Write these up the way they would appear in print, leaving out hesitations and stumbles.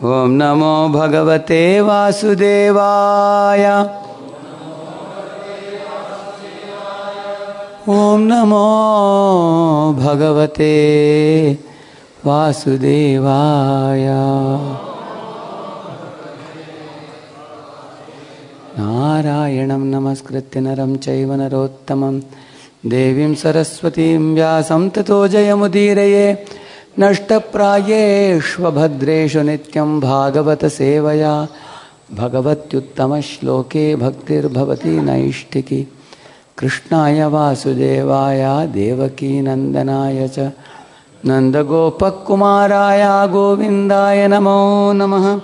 Om Namo Bhagavate Vasudevaya. Om Namo Bhagavate Vasudevaya. Narayanam Namaskritya Naram Chaiva Narottamam Devim Saraswatim Vyasam Tato Jayamudiraye Nashtaprayeshva Bhadreshu Nityam Bhagavata Sevaya Bhagavatyuttama Shloke Bhaktir Bhavati Naishtiki Krishnaya Vasudevaya Devaki Nandanaya Cha Nandagopakumaraya Govindaya Namo Namaha.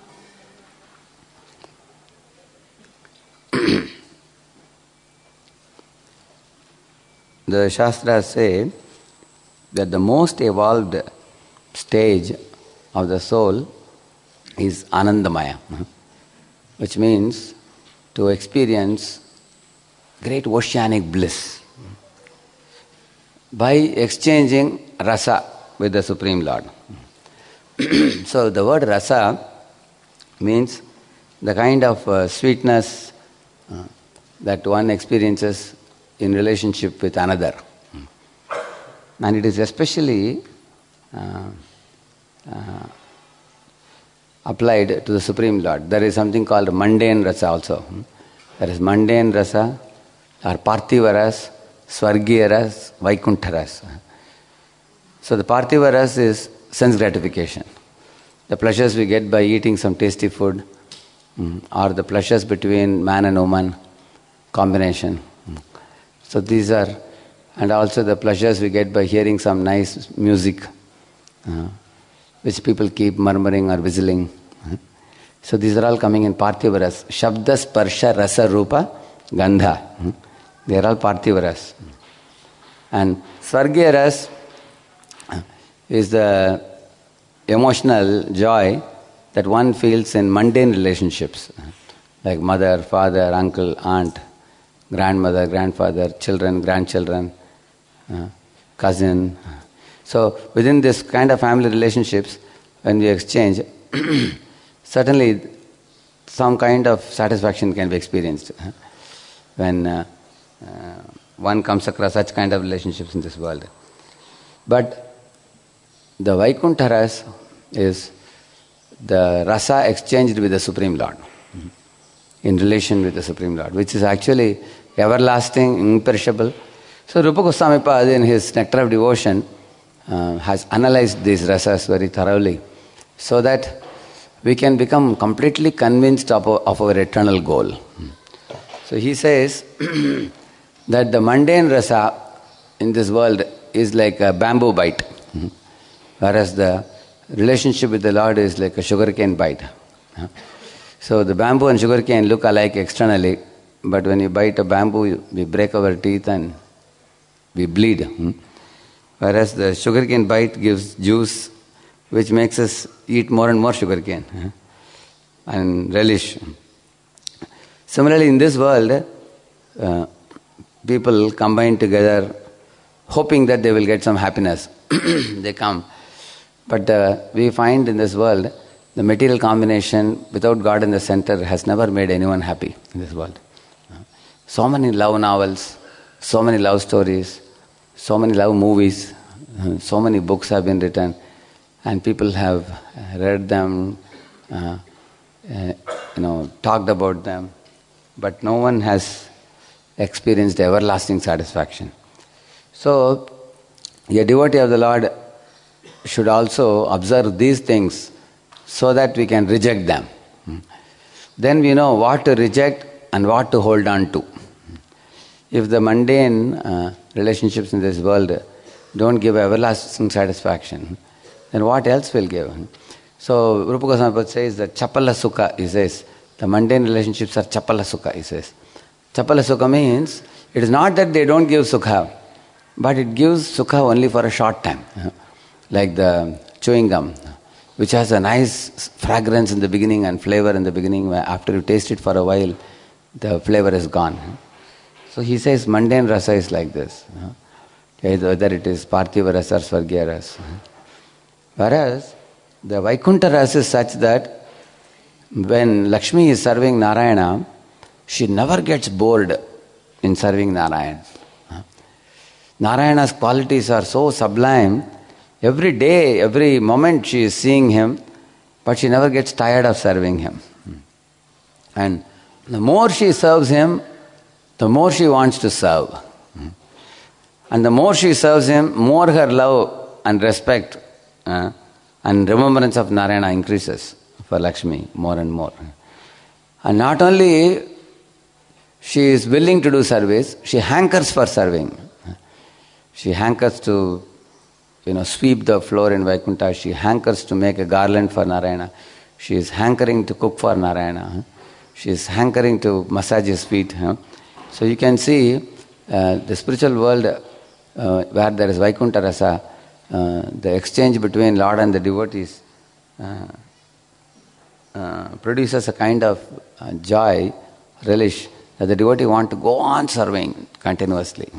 The Shastras say that the most evolved stage of the soul is Anandamaya, which means to experience great oceanic bliss by exchanging rasa with the Supreme Lord. So the word rasa means the kind of sweetness that one experiences in relationship with another. And it is especially applied to the Supreme Lord. There is something called mundane rasa also. There is mundane rasa, or parthiva ras, swargiya ras, vaikuntha ras. So the parthiva ras is sense gratification. The pleasures we get by eating some tasty food, or the pleasures between man and woman combination. So these are, and also the pleasures we get by hearing some nice music, which people keep murmuring or whistling. So these are all coming in parthiva ras. Shabda, sparsha, rasa, rupa, gandha. They are all parthiva ras. And swargiya ras is the emotional joy that one feels in mundane relationships, like mother, father, uncle, aunt, grandmother, grandfather, children, grandchildren, cousin. So within this kind of family relationships, when we exchange, certainly some kind of satisfaction can be experienced when one comes across such kind of relationships in this world. But the Vaikuntha ras is the rasa exchanged with the Supreme Lord, in relation with the Supreme Lord, which is actually everlasting, imperishable. So Rupa Goswami Pad in his Nectar of Devotion has analyzed these rasas very thoroughly, so that we can become completely convinced of our eternal goal. So he says that the mundane rasa in this world is like a bamboo bite, whereas the relationship with the Lord is like a sugarcane bite. So the bamboo and sugarcane look alike externally, but when you bite a bamboo, we break our teeth and we bleed. Whereas the sugarcane bite gives juice, which makes us eat more and more sugarcane and relish. Similarly, in this world, people combine together hoping that they will get some happiness. They come. But we find in this world, the material combination without God in the center has never made anyone happy in this world. So many love novels, so many love stories, so many love movies, so many books have been written, and people have read them, talked about them, but no one has experienced everlasting satisfaction. So, a devotee of the Lord should also observe these things so that we can reject them. Then we know what to reject and what to hold on to. If the mundane relationships in this world don't give everlasting satisfaction, then what else will give? So Rupa Goswami says that Chapala Sukha, he says, the mundane relationships are Chapala Sukha, he says. Chapala Sukha means, it is not that they don't give Sukha, but it gives Sukha only for a short time. Like the chewing gum, which has a nice fragrance in the beginning and flavor in the beginning, where after you taste it for a while, the flavor is gone. So he says mundane rasa is like this. Whether it is parthiva rasa or swargiya rasa. Whereas the Vaikuntha rasa is such that when Lakshmi is serving Narayana, she never gets bored in serving Narayana. Narayana's qualities are so sublime. Every day, every moment she is seeing him, but she never gets tired of serving him. And the more she serves him, the more she wants to serve. And the more she serves him, more her love and respect and remembrance of Narayana increases for Lakshmi more and more. And not only she is willing to do service, she hankers for serving. She hankers to sweep the floor in Vaikuntha. She hankers to make a garland for Narayana. She is hankering to cook for Narayana. She is hankering to massage his feet. So you can see the spiritual world where there is Vaikuntha rasa, the exchange between Lord and the devotees produces a kind of joy, relish, that the devotee wants to go on serving continuously.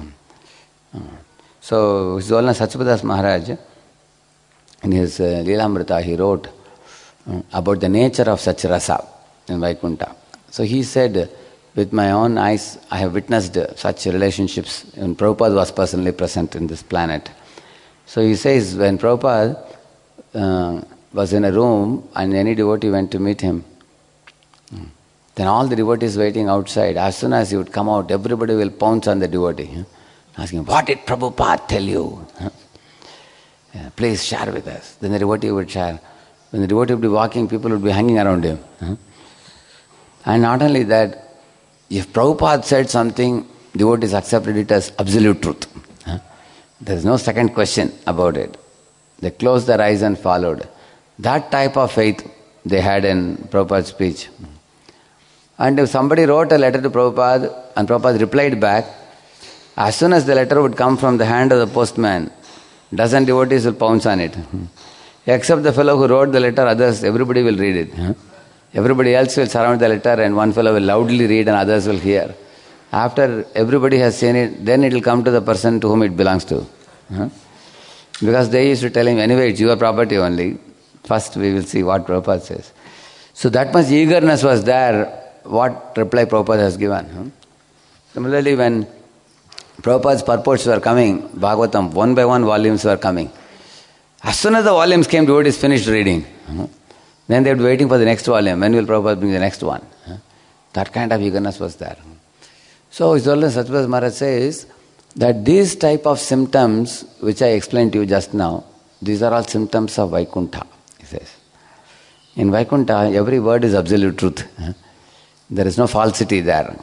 So His Holiness Sachidadas Maharaj, in his Leelamrita, he wrote about the nature of such rasa in Vaikuntha. So he said, with my own eyes, I have witnessed such relationships, and Prabhupada was personally present in this planet. So he says, when Prabhupada was in a room and any devotee went to meet him, then all the devotees waiting outside, as soon as he would come out, everybody will pounce on the devotee, asking, what did Prabhupada tell you? Please share with us. Then the devotee would share. When the devotee would be walking, people would be hanging around him. And not only that, if Prabhupada said something, devotees accepted it as absolute truth. There is no second question about it. They closed their eyes and followed. That type of faith they had in Prabhupada's speech. And if somebody wrote a letter to Prabhupada and Prabhupada replied back, as soon as the letter would come from the hand of the postman, dozen devotees will pounce on it. Except the fellow who wrote the letter, others, everybody will read it. Everybody else will surround the letter and one fellow will loudly read and others will hear. After everybody has seen it, then it will come to the person to whom it belongs to. Because they used to tell him, anyway, it's your property only. First we will see what Prabhupada says. So that much eagerness was there, what reply Prabhupada has given. Similarly, when Prabhupada's purports were coming, Bhagavatam, one by one volumes were coming. As soon as the volumes came, devotees finished reading. Then they would be waiting for the next volume. When will Prabhupada bring the next one? That kind of eagerness was there. So His Holiness Sachidadas Maharaj says that these type of symptoms, which I explained to you just now, these are all symptoms of Vaikuntha, he says. In Vaikuntha, every word is absolute truth. There is no falsity there.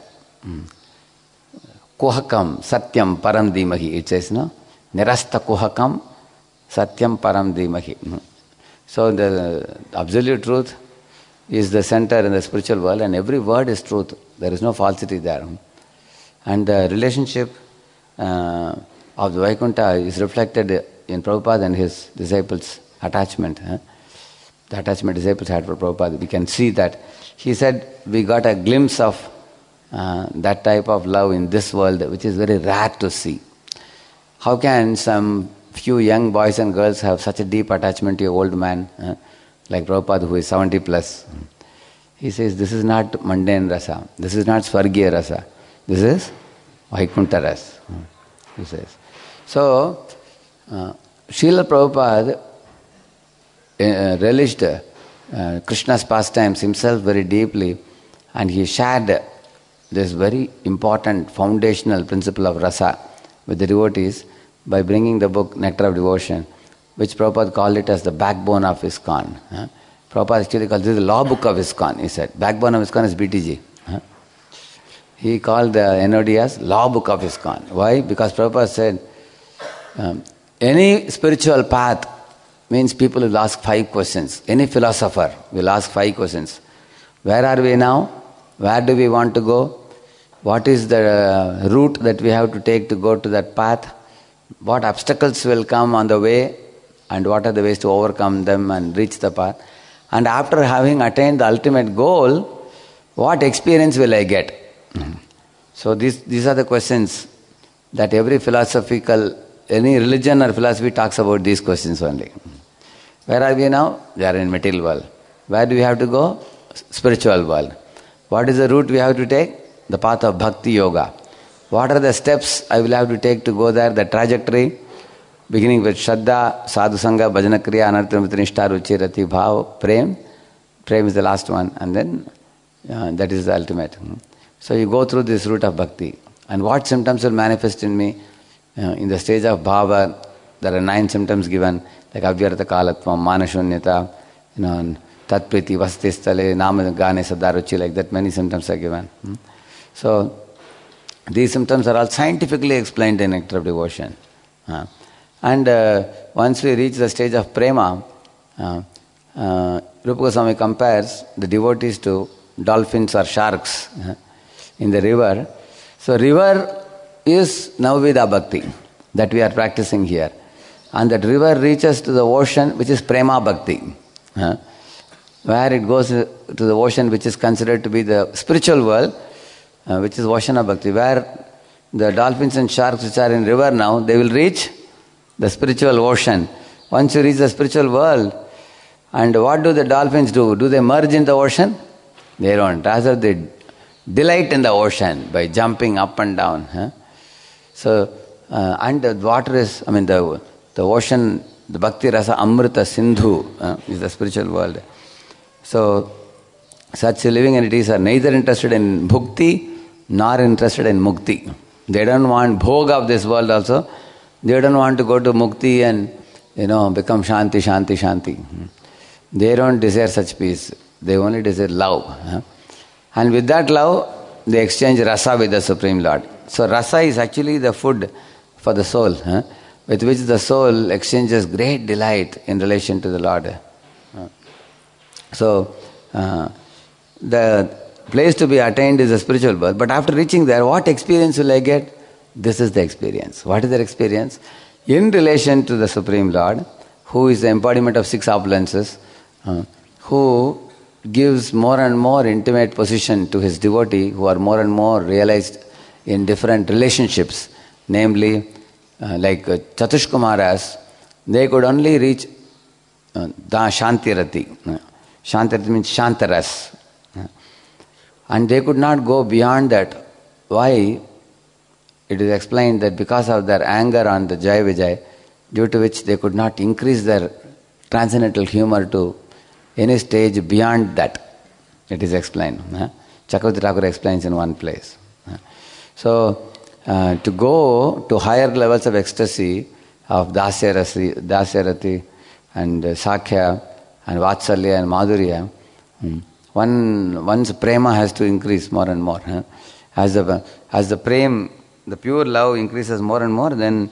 Kuhakam, Satyam, Param Dhimahi, it says, no? Nirasta Kuhakam, Satyam, Param Dhimahi. So the absolute truth is the center in the spiritual world and every word is truth. There is no falsity there. And the relationship of the Vaikuntha is reflected in Prabhupada and his disciples' attachment. The attachment disciples had for Prabhupada. We can see that. He said, we got a glimpse of that type of love in this world, which is very rare to see. How can some few young boys and girls have such a deep attachment to an old man like Prabhupada who is 70 plus? He says, this is not mundane rasa. This is not Swargiya rasa. This is Vaikuntha rasa. He says. So, Srila Prabhupada relished Krishna's pastimes himself very deeply, and he shared this very important foundational principle of rasa with the devotees by bringing the book Nectar of Devotion, which Prabhupada called it as the backbone of ISKCON. Prabhupada actually called this the law book of ISKCON, he said. Backbone of ISKCON is BTG. He called the NOD as law book of ISKCON. Why? Because Prabhupada said, any spiritual path means people will ask 5 questions. Any philosopher will ask 5 questions. Where are we now? Where do we want to go? What is the route that we have to take to go to that path? What obstacles will come on the way and what are the ways to overcome them and reach the path? And after having attained the ultimate goal, what experience will I get? So these are the questions that every philosophical, any religion or philosophy talks about these questions only. Where are we now? We are in material world. Where do we have to go? Spiritual world. What is the route we have to take? The path of Bhakti Yoga. What are the steps I will have to take to go there? The trajectory, beginning with Shraddha, Sadhu Sangha, Bhajana Kriya, Anartha Nishta, Ruchi, Rati, Bhav, Prem. Prem is the last one, and then that is the ultimate. So you go through this route of Bhakti. And what symptoms will manifest in me? In the stage of Bhava, there are 9 symptoms given, like Avyartha Kalatvam, Manashunyata, Tatpriti, Vastisthale, Nama Gane Sadaruchi, like that many symptoms are given. So these symptoms are all scientifically explained in Nectar of Devotion. And once we reach the stage of Prema, Rupa Goswami compares the devotees to dolphins or sharks in the river. So river is Navavida Bhakti that we are practicing here. And that river reaches to the ocean, which is Prema Bhakti. Where it goes to the ocean, which is considered to be the spiritual world, which is Oceana Bhakti. Where the dolphins and sharks which are in river now, they will reach the spiritual ocean. Once you reach the spiritual world, and what do the dolphins do? Do they merge in the ocean? They don't. Rather, they delight in the ocean by jumping up and down. So, and the water is, the ocean, the Bhakti Rasa Amrita Sindhu is the spiritual world. So, such living entities are neither interested in bhukti nor interested in mukti. They don't want bhog of this world also. They don't want to go to mukti and, become shanti, shanti, shanti. They don't desire such peace. They only desire love. And with that love, they exchange rasa with the Supreme Lord. So rasa is actually the food for the soul, with which the soul exchanges great delight in relation to the Lord. So the place to be attained is the spiritual birth. But after reaching there, what experience will I get? This is the experience. What is that experience? In relation to the Supreme Lord, who is the embodiment of 6 opulences, who gives more and more intimate position to his devotee, who are more and more realized in different relationships, namely like Chatushkumaras, they could only reach Shantirati. Shantirati means Shantaras. And they could not go beyond that. Why? It is explained that because of their anger on the Jai Vijay, due to which they could not increase their transcendental humor to any stage beyond that. It is explained. Chakravarti Thakur explains in one place. So, to go to higher levels of ecstasy of Dasyarati and Sakhya and Vatsalya and Madhurya, one's prema has to increase more and more. As the pure love increases more and more, then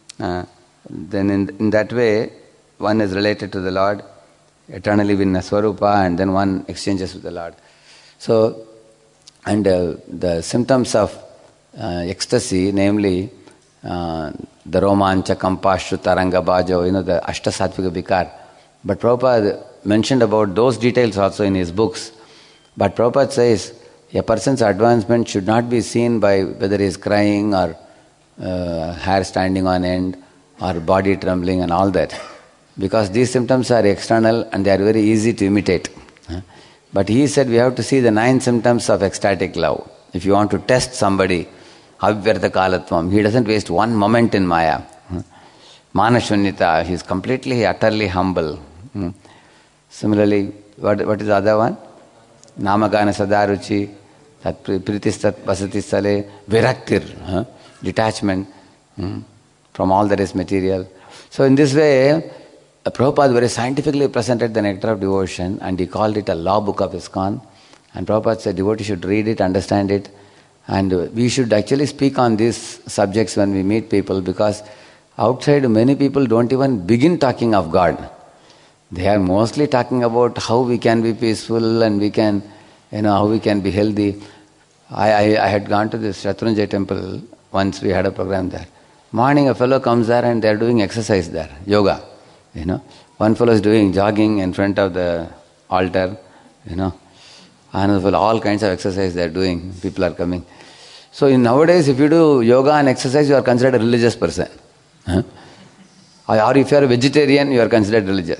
in that way one is related to the Lord, eternally in Swarupa, and then one exchanges with the Lord. So, and the symptoms of ecstasy, namely the Romancha, Kampashru, Taranga, Bhajo, the Ashtasatvika Vikar. But Prabhupada mentioned about those details also in his books. But Prabhupada says, a person's advancement should not be seen by whether he is crying or hair standing on end or body trembling and all that. Because these symptoms are external and they are very easy to imitate. But he said we have to see the 9 symptoms of ecstatic love. If you want to test somebody, Avyartha Kalatvam, he doesn't waste one moment in Maya. Manashunyata, he is completely, utterly humble. Similarly, what is the other one? Namagana Sadaruchi, Pritistat Vasatistale, Viraktir, detachment from all that is material. So in this way, Prabhupada very scientifically presented the Nectar of Devotion, and he called it a law book of ISKCON. And Prabhupada said devotee should read it, understand it, and we should actually speak on these subjects when we meet people, because outside many people don't even begin talking of God. They are mostly talking about how we can be peaceful and we can, how we can be healthy. I had gone to this Shatrunjay temple, once we had a program there. Morning a fellow comes there and they are doing exercise there, yoga. One fellow is doing jogging in front of the altar, another fellow, all kinds of exercise they are doing, people are coming. So nowadays if you do yoga and exercise, you are considered a religious person. Or if you are a vegetarian, you are considered religious.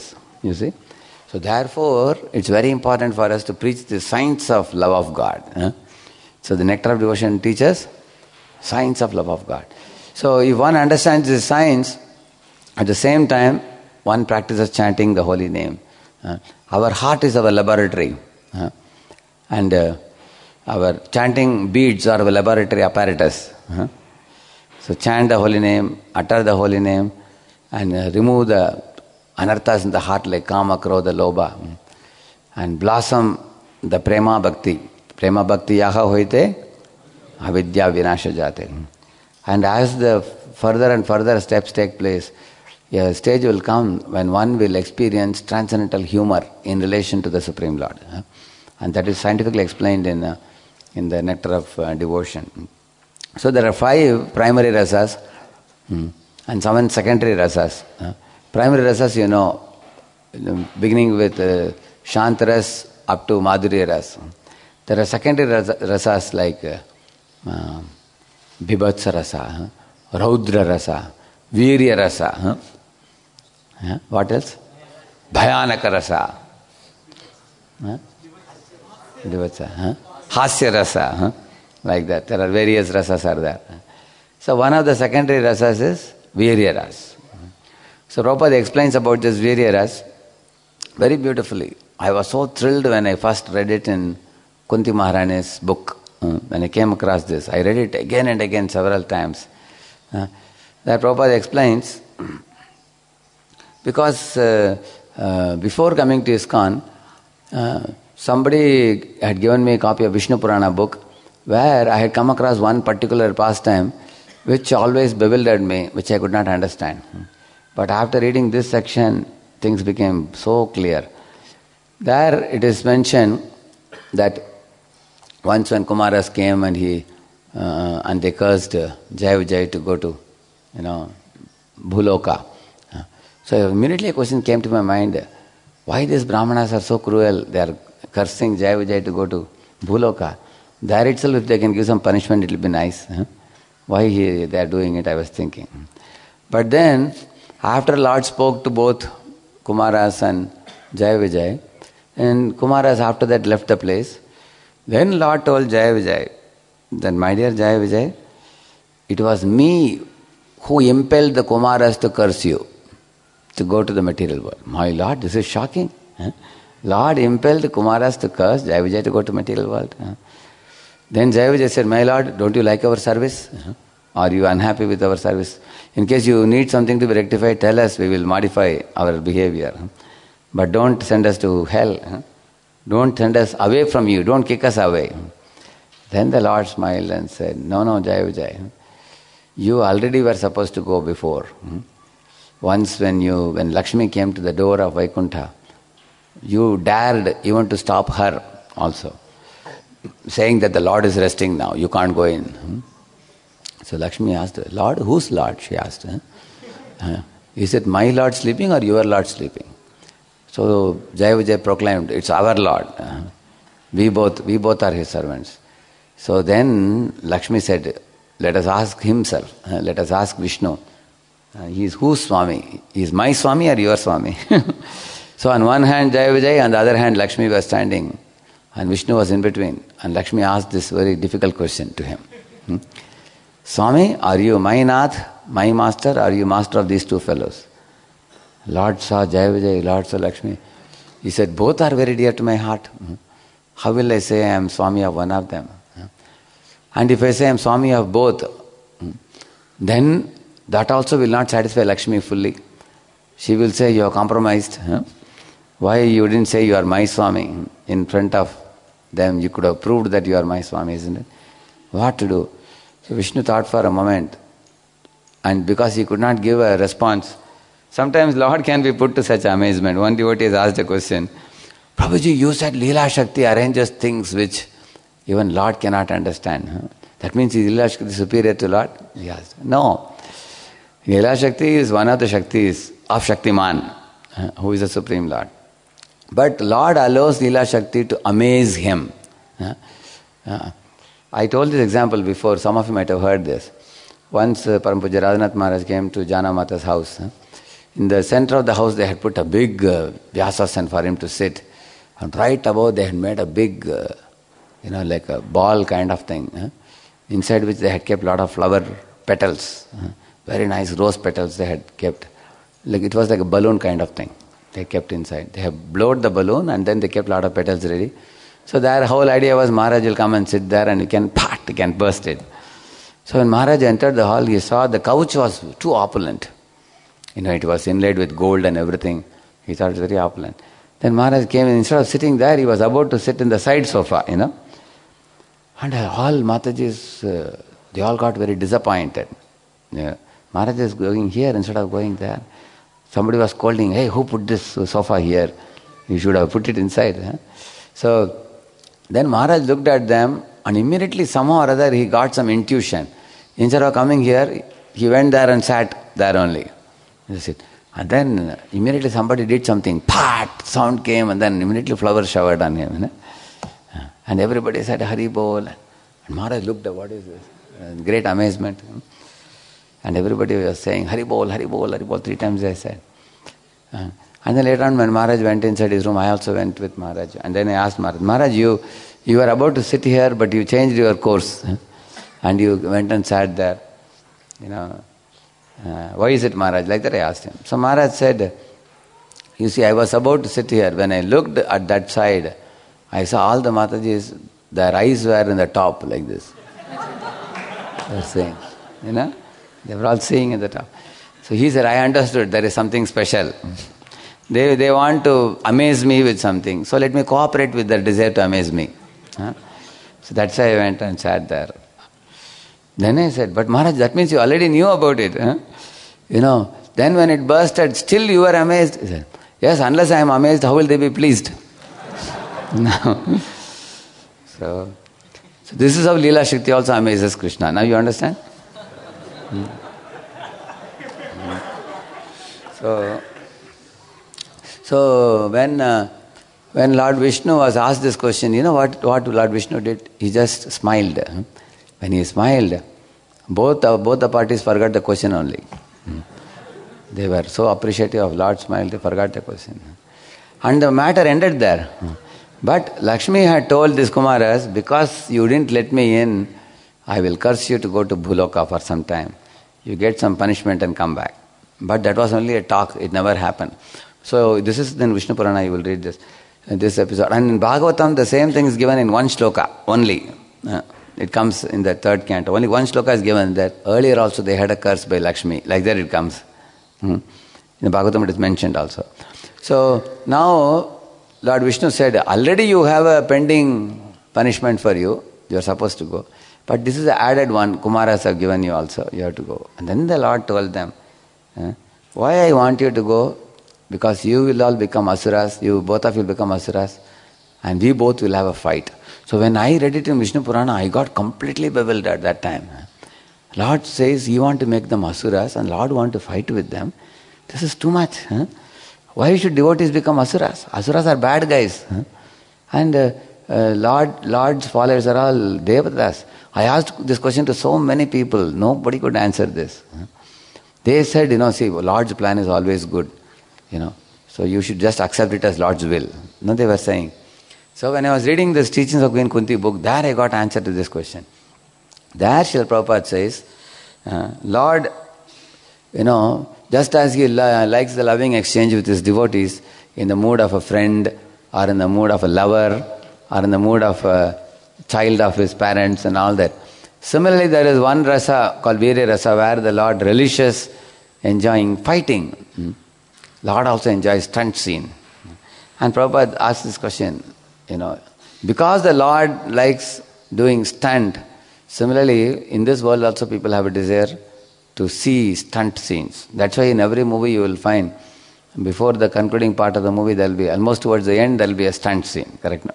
You see? So therefore, it's very important for us to preach the science of love of God. So the Nectar of Devotion teaches science of love of God. So if one understands this science, at the same time, one practices chanting the holy name. Our heart is our laboratory. And our chanting beads are our laboratory apparatus. So chant the holy name, utter the holy name, and remove the anarthas in the heart like kama, krodha, lobha, and blossom the prema bhakti. Prema bhakti yaha hoite, avidya vinasha jate. And as the further and further steps take place, a stage will come when one will experience transcendental humor in relation to the Supreme Lord. And that is scientifically explained in the Nectar of Devotion. So there are 5 primary rasas and 7 secondary rasas. Primary rasas, beginning with Shantaras up to Madhurya ras. There are secondary rasas like Bibhatsa rasa, Raudra rasa, Virya rasa. What else? Bhayanaka rasa. Bibhatsa. Hasya rasa. Like that. There are various rasas are there. So one of the secondary rasas is Virya ras. So Prabhupada explains about this Virya ras very beautifully. I was so thrilled when I first read it in Kunti Maharani's book. When I came across this, I read it again and again several times. That Prabhupada explains, because before coming to ISKCON, somebody had given me a copy of Vishnu Purana book, where I had come across one particular pastime which always bewildered me, which I could not understand. But after reading this section, things became so clear. There it is mentioned that once when Kumaras came and they cursed Jai Vijay to go to, Bhuloka. So immediately a question came to my mind, why these Brahmanas are so cruel? They are cursing Jai Vijay to go to Bhuloka. There itself, if they can give some punishment, it will be nice. Why they are doing it, I was thinking. But then, after Lord spoke to both Kumaras and Jai Vijay, and Kumaras after that left the place, then Lord told Jai Vijay, that my dear Jai Vijay, it was me who impelled the Kumaras to curse you, to go to the material world. My Lord, this is shocking. Lord impelled the Kumaras to curse Jai Vijay to go to material world. Then Jai Vijay said, my Lord, don't you like our service? Are you unhappy with our service? In case you need something to be rectified, tell us, we will modify our behavior. But don't send us to hell. Don't send us away from you. Don't kick us away. Then the Lord smiled and said, no, Jai Vijay, you already were supposed to go before. Once when Lakshmi came to the door of Vaikuntha, you dared even to stop her also, saying that the Lord is resting now, you can't go in. So Lakshmi asked, Lord, whose Lord? She asked. Is it my Lord sleeping or your Lord sleeping? So Jai Vijay proclaimed, it's our Lord. We both are his servants. So then Lakshmi said, let us ask himself, let us ask Vishnu. He is whose Swami? He is my Swami or your Swami? So on one hand Jai Vijay, on the other hand Lakshmi was standing. And Vishnu was in between. And Lakshmi asked this very difficult question to him. Swami, are you my Nath, my master, or are you master of these two fellows? Lord saw Jai Vijay, Lord saw Lakshmi. He said, both are very dear to my heart. How will I say I am Swami of one of them? And if I say I am Swami of both, then that also will not satisfy Lakshmi fully. She will say, you are compromised. Why you didn't say you are my Swami in front of them? You could have proved that you are my Swami, isn't it? What to do? So Vishnu thought for a moment, and because he could not give a response, sometimes Lord can be put to such amazement. One devotee has asked a question, Prabhuji, you said Leela Shakti arranges things which even Lord cannot understand. That means is Leela Shakti superior to Lord? He asked. No. Leela Shakti is one of the Shaktis of Shaktiman, who is the Supreme Lord. But Lord allows Leela Shakti to amaze him. I told this example before, some of you might have heard this. Once Param Pujya Radhanath Maharaj came to Jana Mata's house. in the center of the house they had put a big Vyasasan for him to sit. And right above they had made a big, like a ball kind of thing, inside which they had kept a lot of flower petals, very nice rose petals they had kept. Like it was like a balloon kind of thing they kept inside. They have blown the balloon and then they kept a lot of petals ready. So their whole idea was Maharaj will come and sit there and you can burst it. So when Maharaj entered the hall, he saw the couch was too opulent. It was inlaid with gold and everything. He thought it was very opulent. Then Maharaj came and instead of sitting there, he was about to sit in the side sofa, And all Matajis, they all got very disappointed. Maharaj is going here instead of going there. Somebody was scolding, hey, who put this sofa here? You should have put it inside. So then Maharaj looked at them and immediately somehow or other he got some intuition. Instead of coming here, he went there and sat there only. That's it. And then immediately somebody did something, pat, sound came and then immediately flowers showered on him. And everybody said, Hari Bol. And Maharaj looked at, what is this? Great amazement. And everybody was saying, Hari Bol, Hari Bol, Hari Bol, 3 times they said. And then later on when Maharaj went inside his room, I also went with Maharaj. And then I asked Maharaj, Maharaj, you were about to sit here, but you changed your course. And you went and sat there. Why is it, Maharaj? Like that I asked him. So Maharaj said, you see, I was about to sit here. When I looked at that side, I saw all the Matajis, their eyes were in the top like this. They were saying, they were all seeing in the top. So he said, I understood there is something special. They want to amaze me with something. So let me cooperate with their desire to amaze me. So that's why I went and sat there. Then I said, but Maharaj, that means you already knew about it. Then when it bursted, still you were amazed. He said, yes, unless I am amazed, how will they be pleased? No. So this is how Leela Shakti also amazes Krishna. Now you understand? So when Lord Vishnu was asked this question, what Lord Vishnu did? He just smiled. When he smiled, both the parties forgot the question only. They were so appreciative of Lord's smile, they forgot the question. And the matter ended there. But Lakshmi had told these Kumaras, because you didn't let me in, I will curse you to go to Bhuloka for some time. You get some punishment and come back. But that was only a talk, it never happened. So this is in Vishnu Purana, you will read this episode. And in Bhagavatam, the same thing is given in one shloka only. It comes in the 3rd canto. Only one shloka is given that earlier also they had a curse by Lakshmi. Like that it comes. In the Bhagavatam it is mentioned also. So now Lord Vishnu said, already you have a pending punishment for you. You are supposed to go. But this is the added one. Kumaras have given you also. You have to go. And then the Lord told them, why I want you to go? Because you will all become asuras. You both of you will become asuras. And we both will have a fight. So when I read it in Vishnu Purana, I got completely bewildered at that time. Lord says you want to make them asuras and Lord want to fight with them. This is too much. Why should devotees become asuras? Asuras are bad guys. And Lord's followers are all devatas. I asked this question to so many people. Nobody could answer this. They said, see, Lord's plan is always good. So you should just accept it as Lord's will. No, they were saying. So when I was reading this Teachings of Queen Kunti book, there I got answer to this question. There Srila Prabhupada says, Lord, just as he likes the loving exchange with his devotees in the mood of a friend or in the mood of a lover or in the mood of a child of his parents and all that. Similarly, there is one rasa called Virya Rasa where the Lord relishes enjoying fighting. Lord also enjoys stunt scene. And Prabhupada asked this question, because the Lord likes doing stunt, similarly, in this world also people have a desire to see stunt scenes. That's why in every movie you will find, before the concluding part of the movie, there will be, almost towards the end, there will be a stunt scene. Correct?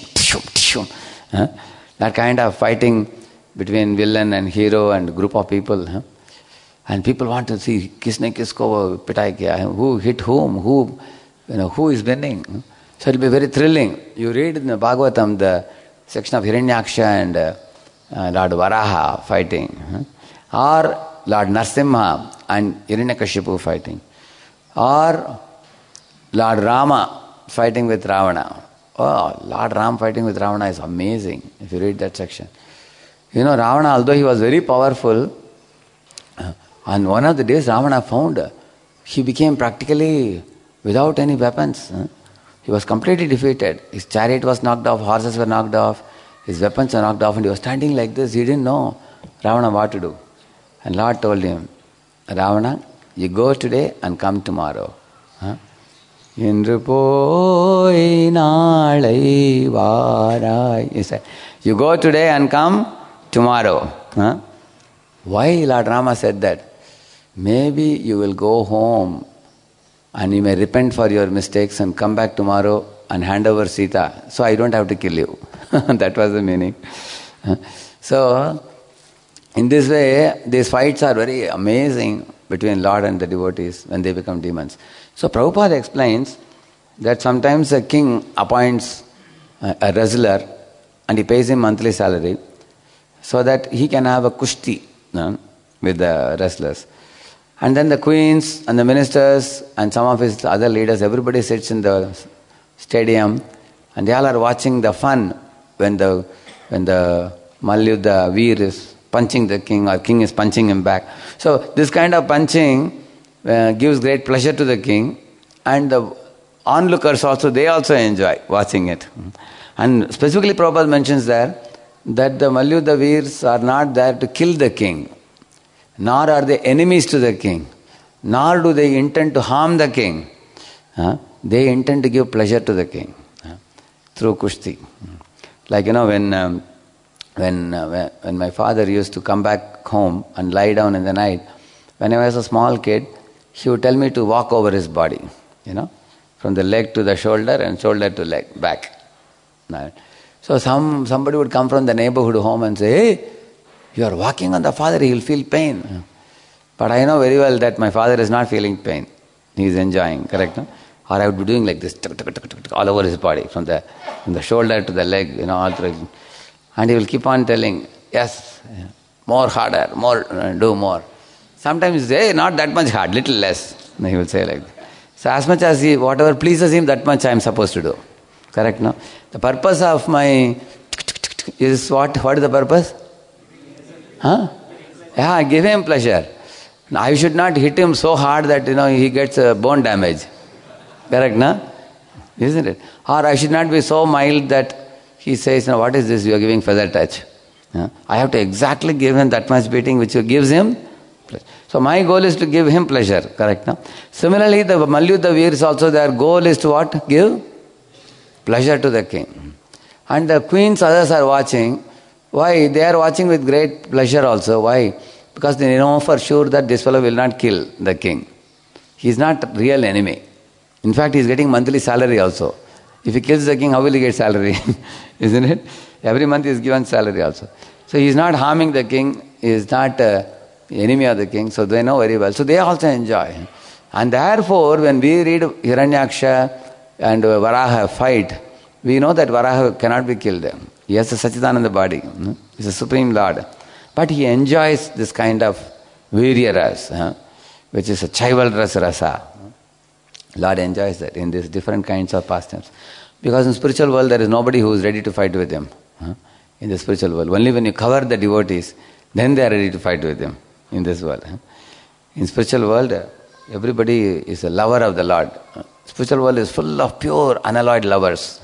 That kind of fighting between villain and hero and group of people. And people want to see, kisne kisko pitai kiya, who hit whom, who is winning. So it will be very thrilling. You read in the Bhagavatam the section of Hiranyaksha and Lord Varaha fighting, or Lord Narasimha and Hiranyakashipu fighting. Or Lord Rama fighting with Ravana. Oh, Lord Ram fighting with Ravana is amazing if you read that section. You know, Ravana, although he was very powerful, on one of the days Ravana found he became practically without any weapons. He was completely defeated. His chariot was knocked off, horses were knocked off, his weapons were knocked off, and he was standing like this. He didn't know Ravana what to do. And Lord told him, Ravana, you go today and come tomorrow. Indru poi naalai varai. He said, you go today and come tomorrow. Why Lord Rama said that? Maybe you will go home and you may repent for your mistakes and come back tomorrow and hand over Sita, so I don't have to kill you. That was the meaning. So, in this way, these fights are very amazing between Lord and the devotees when they become demons. So Prabhupada explains that sometimes a king appoints a wrestler and he pays him monthly salary so that he can have a kushti with the wrestlers. And then the queens and the ministers and some of his other leaders, everybody sits in the stadium and they all are watching the fun when the Malyuddha Veer is punching the king or king is punching him back. So this kind of punching gives great pleasure to the king, and the onlookers also, they also enjoy watching it. And specifically Prabhupada mentions there that the Malyuddha Veers are not there to kill the king, nor are they enemies to the king, nor do they intend to harm the king. They intend to give pleasure to the king through kushti. Like, you know, when my father used to come back home and lie down in the night, when I was a small kid, he would tell me to walk over his body, you know, from the leg to the shoulder and shoulder to leg, back. So somebody would come from the neighborhood home and say, hey, you are walking on the father, he will feel pain. But I know very well that my father is not feeling pain. He is enjoying, correct? No? Or I would be doing like this, all over his body, from the shoulder to the leg, you know, all through. And he will keep on telling, yes, more harder, more, do more. Sometimes he say, hey, not that much hard, little less. He will say like that. So as much as whatever pleases him, that much I am supposed to do. Correct, no? The purpose of my is what? What is the purpose? Yeah, give him pleasure. I should not hit him so hard that, you know, he gets bone damage. Correct, no? Isn't it? Or I should not be so mild that he says, no, what is this? You are giving feather touch. I have to exactly give him that much beating which gives him pleasure. So my goal is to give him pleasure. Correct, no? Similarly, the Malyuddha Veers also, their goal is to what? Give pleasure to the king. And the queens, others are watching. Why? They are watching with great pleasure also. Why? Because they know for sure that this fellow will not kill the king. He is not real enemy. In fact, he is getting monthly salary also. If he kills the king, how will he get salary? Isn't it? Every month he is given salary also. So he is not harming the king. He is not enemy of the king. So they know very well. So they also enjoy. And therefore, when we read Hiranyaksha and Varaha fight, we know that Varaha cannot be killed. He has a Sachidananda body. He is a Supreme Lord. But he enjoys this kind of Virya Ras, which is a Chaival Rasa. Lord enjoys that in these different kinds of pastimes. Because in spiritual world, there is nobody who is ready to fight with him. In the spiritual world. Only when you cover the devotees, then they are ready to fight with him in this world. In spiritual world, everybody is a lover of the Lord. Spiritual world is full of pure, unalloyed lovers.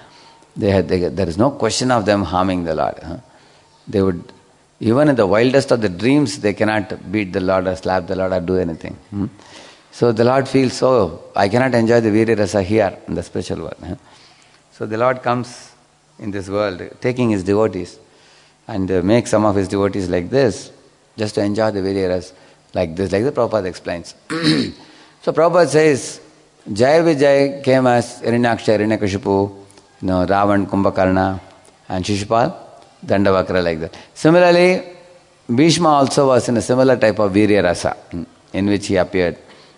There is no question of them harming the Lord. They would, even in the wildest of the dreams, they cannot beat the Lord or slap the Lord or do anything. So the Lord feels, so I cannot enjoy the Virya Rasa here in the spiritual world. So the Lord comes in this world, taking his devotees, and makes some of his devotees like this, just to enjoy the Virya Rasa like this, like the Prabhupada explains. So Prabhupada says, Jaya Vijay came as Hiranyaksha, Hiranyakashipu, Ravan, Kumbhakarna, and Shishupal, Dandavakra, like that. Similarly, Bhishma also was in a similar type of Virya Rasa, in which he appeared.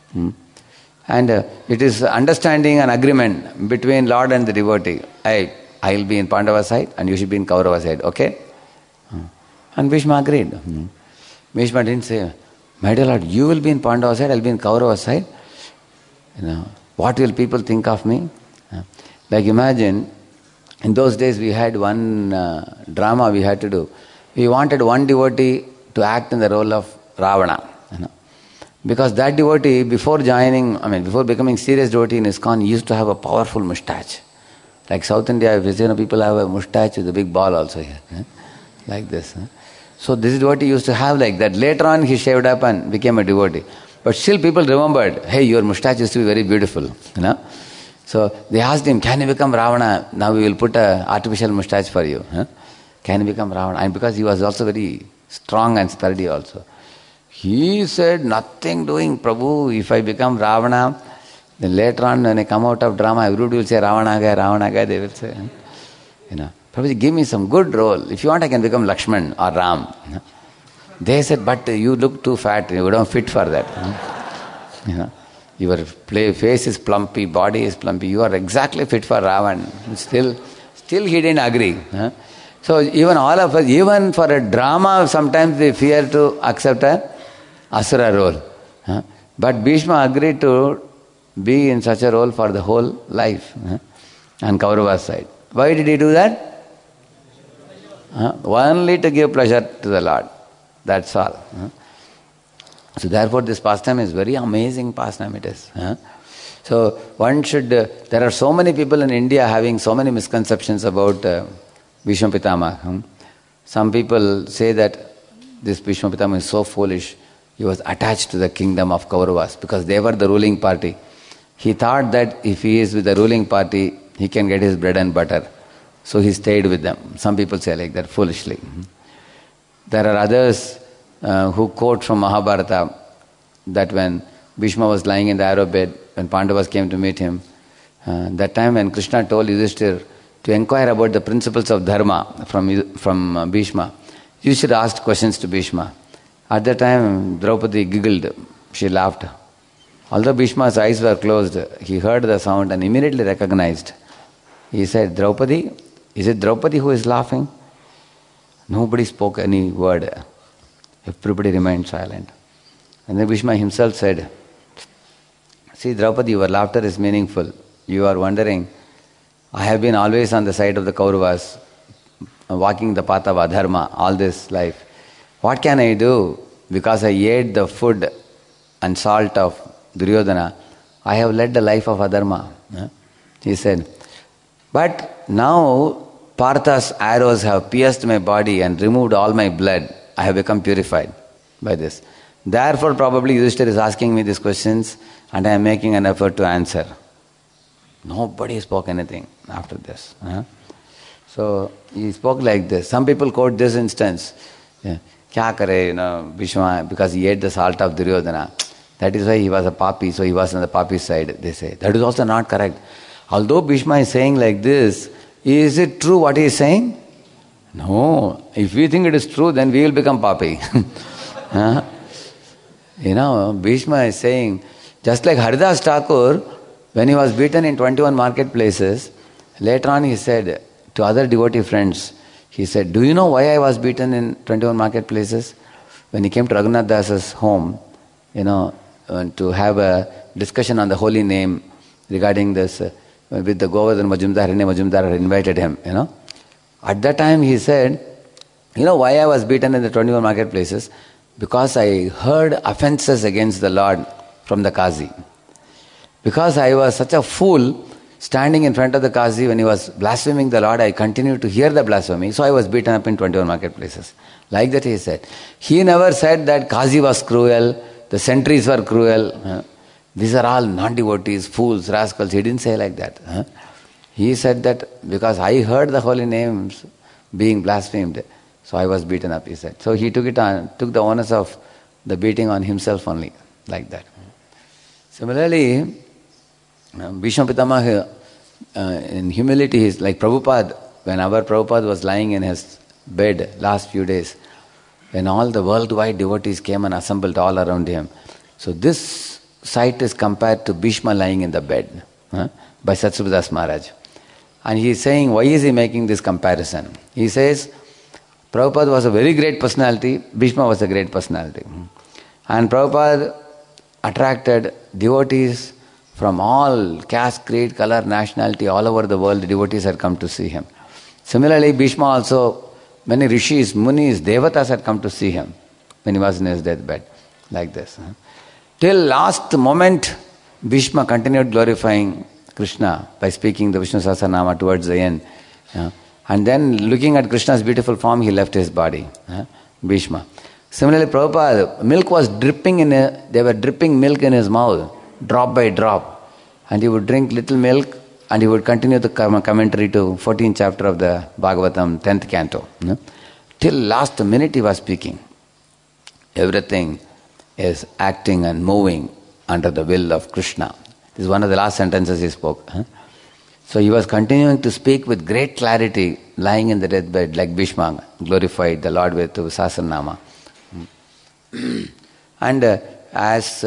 And it is understanding and agreement between Lord and the devotee. I will be in Pandava side and you should be in Kaurava side, okay? And Bhishma agreed. Bhishma didn't say, my dear Lord, you will be in Pandava side, I will be in Kaurava side. What will people think of me? Like imagine, in those days we had one drama we had to do. We wanted one devotee to act in the role of Ravana. Because that devotee, before becoming serious devotee in ISKCON, he used to have a powerful mustache. Like South India, people have a mustache with a big ball also here. Like this. So this devotee used to have like that. Later on he shaved up and became a devotee. But still people remembered, hey, your mustache used to be very beautiful. So they asked him, can you become Ravana? Now we will put an artificial mustache for you. Can you become Ravana? And because he was also very strong and sturdy also. He said, nothing doing, Prabhu. If I become Ravana, then later on when I come out of drama, everybody will say Ravana guy, they will say. Prabhuji, give me some good role. If you want, I can become Lakshman or Ram. They said, but you look too fat, you don't fit for that. Your face is plumpy, body is plumpy, you are exactly fit for Ravan. Still he didn't agree. So even all of us, even for a drama, sometimes we fear to accept a Asura role. But Bhishma agreed to be in such a role for the whole life on Kaurava's side. Why did he do that? Only to give pleasure to the Lord. That's all. So therefore this pastime is very amazing pastime it is. So one should, there are so many people in India having so many misconceptions about Bhishma Pitamaha. Some people say that this Bhishma Pitamaha is so foolish. He was attached to the kingdom of Kauravas because they were the ruling party. He thought that if he is with the ruling party, he can get his bread and butter. So he stayed with them. Some people say like that foolishly. There are others who quote from Mahabharata that when Bhishma was lying in the arrow bed, when Pandavas came to meet him, that time when Krishna told Yudhishthir to inquire about the principles of dharma from Bhishma, you should ask questions to Bhishma. At that time, Draupadi giggled. She laughed. Although Bhishma's eyes were closed, he heard the sound and immediately recognized. He said, Draupadi, is it Draupadi who is laughing? Nobody spoke any word. Everybody remained silent. And then Bhishma himself said, see Draupadi, your laughter is meaningful. You are wondering, I have been always on the side of the Kauravas, walking the path of adharma all this life. What can I do? Because I ate the food and salt of Duryodhana, I have led the life of adharma. He said, but now Partha's arrows have pierced my body and removed all my blood. I have become purified by this. Therefore probably Yudhishthira is asking me these questions and I am making an effort to answer. Nobody spoke anything after this. So he spoke like this. Some people quote this instance. Kya kare, Bhishma, because he ate the salt of Duryodhana. That is why he was a papi, so he was on the papi side, they say. That is also not correct. Although Bhishma is saying like this, is it true what he is saying? No. If we think it is true, then we will become papi. Bhishma is saying, just like Haridas Thakur, when he was beaten in 21 marketplaces, later on he said to other devotee friends, he said, do you know why I was beaten in 21 marketplaces? When he came to Raghunath Das's home, to have a discussion on the holy name regarding this, with the Govardhan Majumdar, Hine Majumdar had invited him, At that time he said, why I was beaten in the 21 marketplaces? Because I heard offenses against the Lord from the Qazi. Because I was such a fool, standing in front of the Qazi when he was blaspheming the Lord, I continued to hear the blasphemy, so I was beaten up in 21 marketplaces. Like that he said. He never said that Qazi was cruel, the sentries were cruel. These are all non-devotees, fools, rascals. He didn't say like that. He said that because I heard the holy names being blasphemed, so I was beaten up, he said. So he took the onus of the beating on himself only, like that. Similarly, Bhishma Pitamaha, in humility, he is like Prabhupada. When our Prabhupada was lying in his bed last few days, when all the worldwide devotees came and assembled all around him. So this sight is compared to Bhishma lying in the bed by Satsubhadas Maharaj. And he is saying, why is he making this comparison? He says, Prabhupada was a very great personality, Bhishma was a great personality. And Prabhupada attracted devotees From all caste, creed, color, nationality, all over the world, the devotees had come to see him. Similarly, Bhishma also, many rishis, munis, devatas had come to see him when he was in his deathbed, like this. Till last moment, Bhishma continued glorifying Krishna by speaking the Vishnu Sahasranama towards the end. And then looking at Krishna's beautiful form, he left his body. Bhishma. Similarly, Prabhupada, milk was dripping they were dripping milk in his mouth, drop by drop. And he would drink little milk and he would continue the commentary to 14th chapter of the Bhagavatam, 10th canto. Till last minute he was speaking. Everything is acting and moving under the will of Krishna. This is one of the last sentences he spoke. So he was continuing to speak with great clarity, lying in the deathbed like Bhishma, glorified the Lord with Sahasranama. And as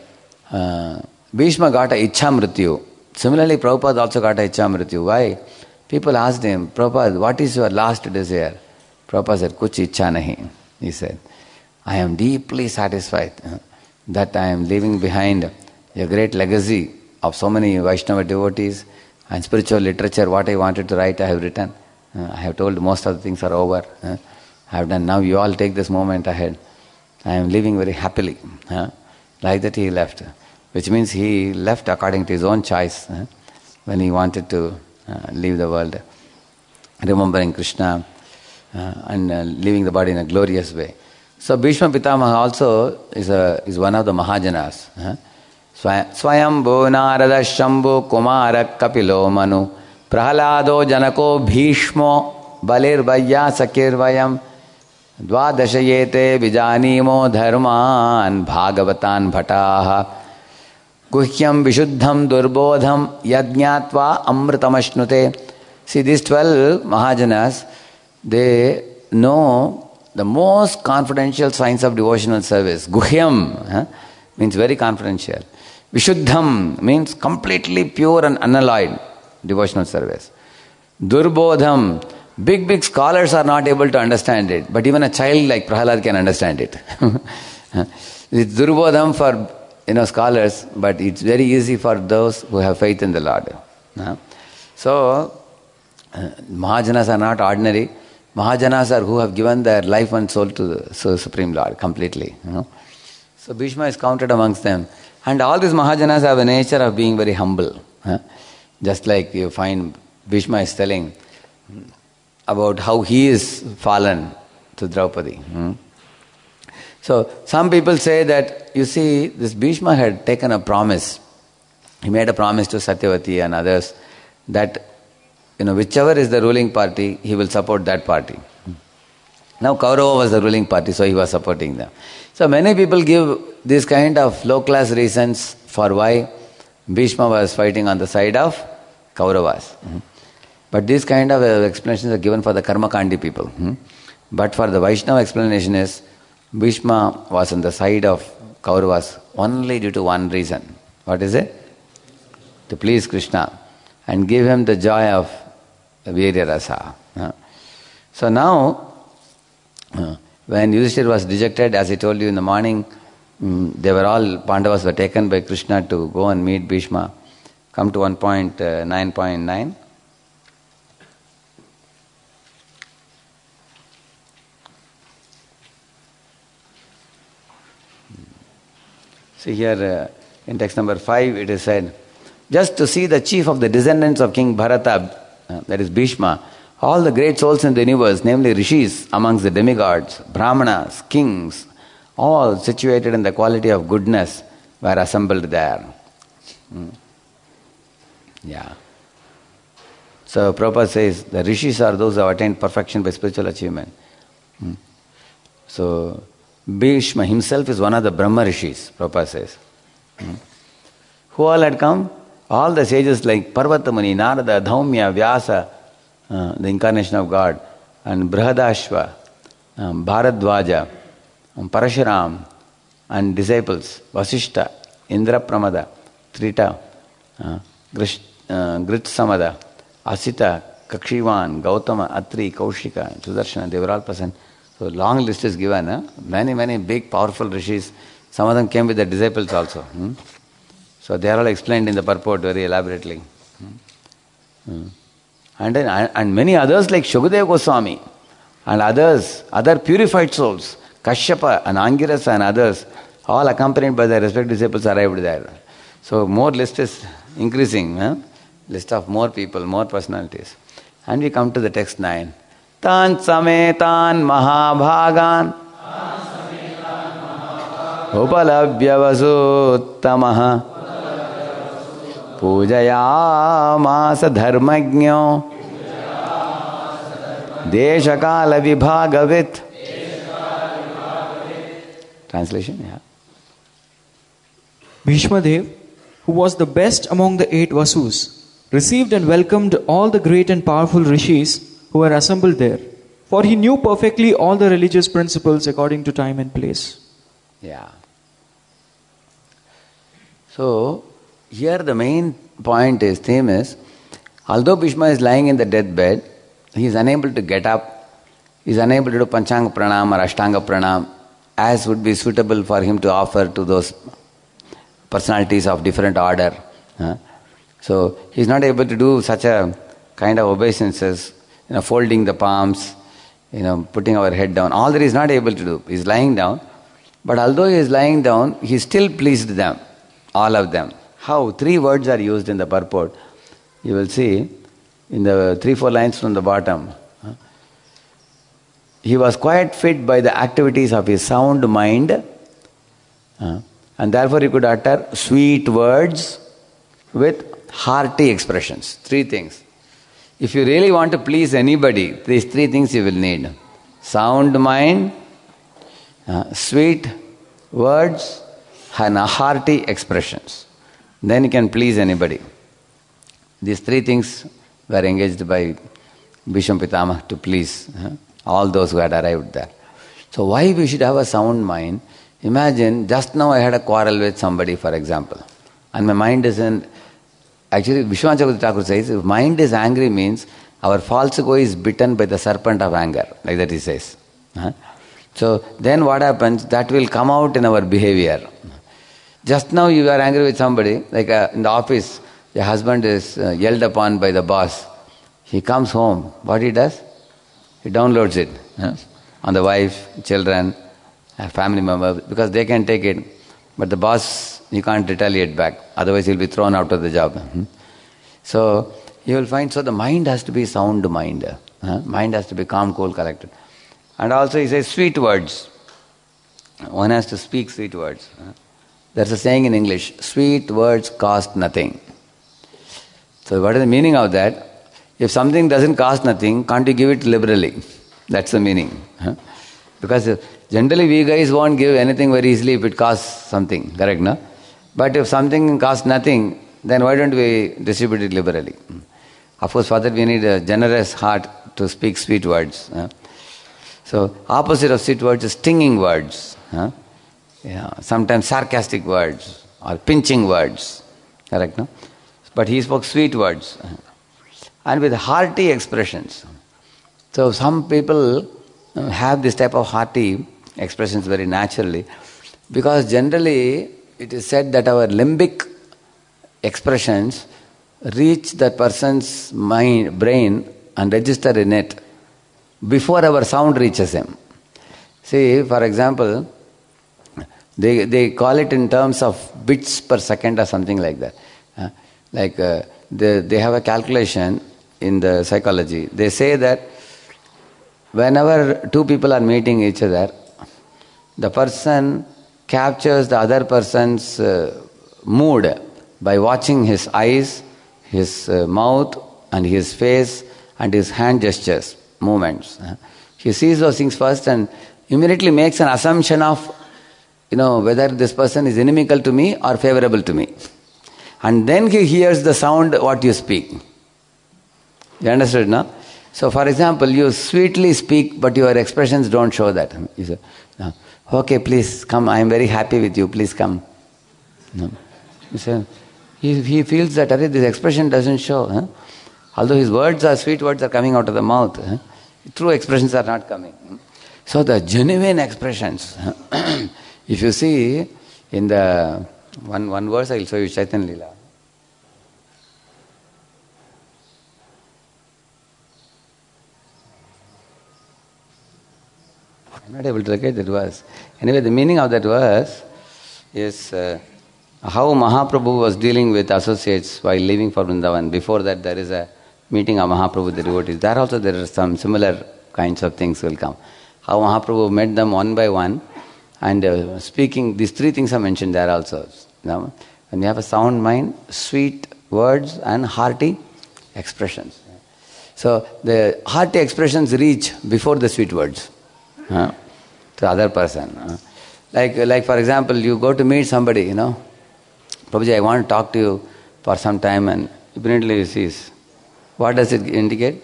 Bhishma got a Ichha Mrityu, similarly Prabhupada also got a Ichha Mrityu. Why? People asked him, Prabhupada, what is your last desire? Prabhupada said, Kuch Ichha nahi. He said, I am deeply satisfied that I am leaving behind a great legacy of so many Vaishnava devotees and spiritual literature. What I wanted to write, I have written. I have told most of the things are over. I have done. Now you all take this moment ahead. I am living very happily. Like that he left. Which means he left according to his own choice when he wanted to leave the world, remembering Krishna and leaving the body in a glorious way. So Bhishma Pitamaha also is one of the Mahajanas. Swayambhu Narada Shambhu Kumara Kapilo Manu Prahalado Janako Bhishmo Balir Vaya Sakir Vayam Dvadashayete Vijanimo Dharman Bhagavatan Bhataha Guhyam Vishuddham Durbodham Yajñatva Amritamashnute. See, these 12 Mahajanas, they know the most confidential signs of devotional service. Guhyam means very confidential. Vishuddham means completely pure and unalloyed devotional service. Durbodham, big scholars are not able to understand it, but even a child like Prahalad can understand it. It's Durbodham for scholars, but it's very easy for those who have faith in the Lord. So, Mahajanas are not ordinary. Mahajanas are who have given their life and soul to the Supreme Lord completely. So Bhishma is counted amongst them. And all these Mahajanas have a nature of being very humble. Just like you find Bhishma is telling about how he is fallen to Draupadi. So some people say that, you see, this Bhishma had taken a promise. He made a promise to Satyavati and others that whichever is the ruling party, he will support that party. Now Kaurava was the ruling party, so he was supporting them. So many people give this kind of low-class reasons for why Bhishma was fighting on the side of Kauravas. But these kind of explanations are given for the Karmakandi people. But for the Vaishnava explanation is, Bhishma was on the side of Kauravas only due to one reason. What is it? To please Krishna and give him the joy of Virya Rasa. So now, when Yudhishthira was dejected, as I told you in the morning, Pandavas were taken by Krishna to go and meet Bhishma. Come to 1.9.9. See here in text number 5 it is said, just to see the chief of the descendants of King Bharata, that is Bhishma, all the great souls in the universe, namely rishis amongst the demigods, brahmanas, kings, all situated in the quality of goodness, were assembled there. Yeah. So Prabhupada says, the rishis are those who have attained perfection by spiritual achievement. So Bhishma himself is one of the Brahma rishis, Prabhupada says. Who all had come? All the sages like Parvata Muni, Narada, Dhaumya, Vyasa, the incarnation of God, and Brihadashva, Bharadwaja, Parashuram, and disciples, Vasishta, Indrapramada, Trita, Gritsamada, Asita, Kakshivan, Gautama, Atri, Kaushika, Sudarshana, they were all present. So long list is given. Many big powerful rishis. Some of them came with their disciples also. So they are all explained in the purport very elaborately. And many others like Shukadeva Goswami and others, other purified souls, Kashyapa and Angirasa and others, all accompanied by their respective disciples arrived there. So more list is increasing, list of more people, more personalities. And we come to the text 9. Tan sametan mahabhagan upalabhya vasuttamah pujayamasa dharmagno deshakala vibhagavit. Translation, yeah. Bhishma Dev, who was the best among the 8 Vasus, received and welcomed all the great and powerful rishis who were assembled there, for he knew perfectly all the religious principles according to time and place. Yeah. So, here the main theme is, although Bhishma is lying in the deathbed, he is unable to get up, he is unable to do Panchanga Pranam or Ashtanga Pranam as would be suitable for him to offer to those personalities of different order. So he is not able to do such a kind of obeisances, folding the palms, putting our head down. All that he is not able to do. He is lying down. But although he is lying down, he still pleased them, all of them. How? 3 words are used in the purport. You will see in the 3-4 lines from the bottom. He was quite fit by the activities of his sound mind, and therefore he could utter sweet words with hearty expressions. 3 things. If you really want to please anybody, these 3 things you will need. Sound mind, sweet words, and hearty expressions. Then you can please anybody. These 3 things were engaged by Bhishma Pitama to please all those who had arrived there. So why we should have a sound mind? Imagine, just now I had a quarrel with somebody, for example, and my mind isn't... Actually, Vishwanath Thakur says, if mind is angry means our false ego is bitten by the serpent of anger, like that he says. So then what happens? That will come out in our behavior. Just now you are angry with somebody, like in the office, the husband is yelled upon by the boss. He comes home, what he does? He downloads it on the wife, children, family members, because they can take it. But the boss, you can't retaliate back. Otherwise, he'll be thrown out of the job. So, you will find, so the mind has to be sound mind. Mind has to be calm, cool, collected. And also he says sweet words. One has to speak sweet words. There's a saying in English, sweet words cost nothing. So what is the meaning of that? If something doesn't cost nothing, can't you give it liberally? That's the meaning. Because generally we guys won't give anything very easily if it costs something, correct, no? But if something costs nothing, then why don't we distribute it liberally? Of course, for that we need a generous heart to speak sweet words. So, opposite of sweet words is stinging words. Sometimes sarcastic words or pinching words, correct, no? But he spoke sweet words and with hearty expressions. So, some people have this type of hearty expressions very naturally, because generally it is said that our limbic expressions reach that person's mind, brain and register in it before our sound reaches him. See, for example, they call it in terms of bits per second or something like that. They have a calculation in the psychology. They say that whenever 2 people are meeting each other, the person captures the other person's mood by watching his eyes, his mouth and his face and his hand gestures, movements. He sees those things first and immediately makes an assumption of, whether this person is inimical to me or favorable to me. And then he hears the sound what you speak. You understood, no? So for example, you sweetly speak but your expressions don't show that. You say, no. Okay, please come, I am very happy with you, please come. No. You say, he feels that this expression doesn't show. Although his words are sweet words are coming out of the mouth, true expressions are not coming. So the genuine expressions, if you see in the One verse I will show you, Chaitanya Leela. I'm not able to locate that verse. Anyway, the meaning of that verse is how Mahaprabhu was dealing with associates while leaving for Vrindavan. Before that, there is a meeting of Mahaprabhu with the devotees. There also there are some similar kinds of things will come. How Mahaprabhu met them one by one and speaking, these three things are mentioned there also. Now, when you have a sound mind, sweet words and hearty expressions. So the hearty expressions reach before the sweet words to the other person. Like for example, you go to meet somebody, Prabhuji, I want to talk to you for some time, and immediately he sees. What does it indicate?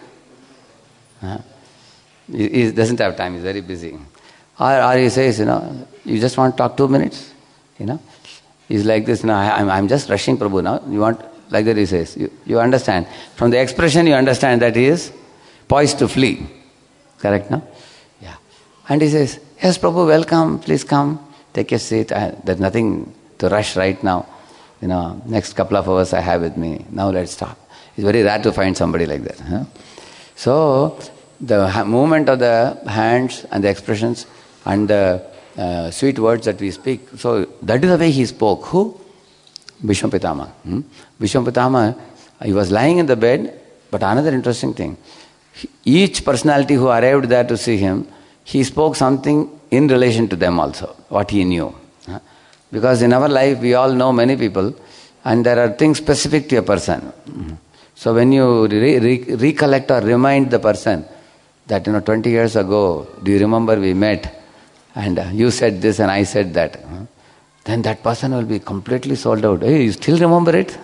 He doesn't have time, he's very busy. Or he says, you just want to talk 2 minutes, He's like this, I'm just rushing Prabhu now. You want, like that he says. You understand. From the expression you understand that he is poised to flee. Correct, no? Yeah. And he says, yes Prabhu, welcome, please come, take your seat. There's nothing to rush right now. Next couple of hours I have with me. Now let's talk. It's very rare to find somebody like that. So, the movement of the hands and the expressions and the sweet words that we speak. So, that is the way he spoke. Who? Bhishma Pitama. Bhishma Pitama, he was lying in the bed, but another interesting thing. Each personality who arrived there to see him, he spoke something in relation to them also, what he knew. Because in our life, we all know many people, and there are things specific to a person. So when you recollect or remind the person that 20 years ago, do you remember we met and you said this and I said that, then that person will be completely sold out. Hey, you still remember it?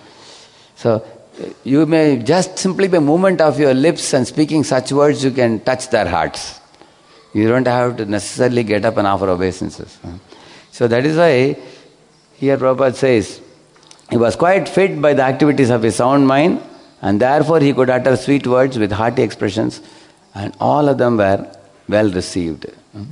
So you may just simply by movement of your lips and speaking such words, you can touch their hearts. You don't have to necessarily get up and offer obeisances. So that is why here Prabhupada says, he was quite fit by the activities of his sound mind, and therefore he could utter sweet words with hearty expressions, and all of them were well received.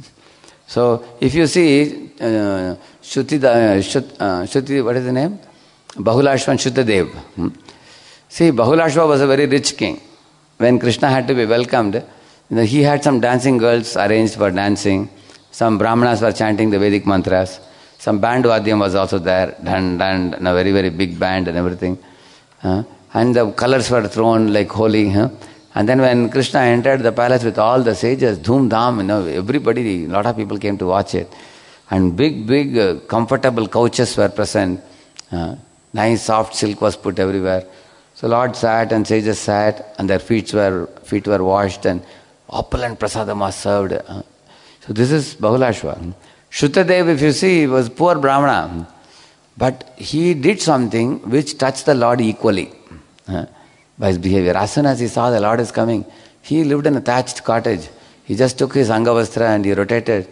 So if you see Shruti, what is the name? Bahulashvan Shuttadev. See, Bahulashva was a very rich king. When Krishna had to be welcomed, he had some dancing girls arranged for dancing. Some Brahmanas were chanting the Vedic mantras. Some band vadyam was also there, and a very, very big band and everything. And the colors were thrown like holy. And then when Krishna entered the palace with all the sages, dhoom dham, everybody, a lot of people came to watch it. And big, comfortable couches were present. Nice soft silk was put everywhere. So Lord sat and sages sat, and their feet were washed, and opulent prasadam was served. So this is Bahulashva. Shuttadev, if you see, was poor Brahmana. But he did something which touched the Lord equally by his behavior. As soon as he saw the Lord is coming, he lived in a thatched cottage. He just took his Angavastra and he rotated.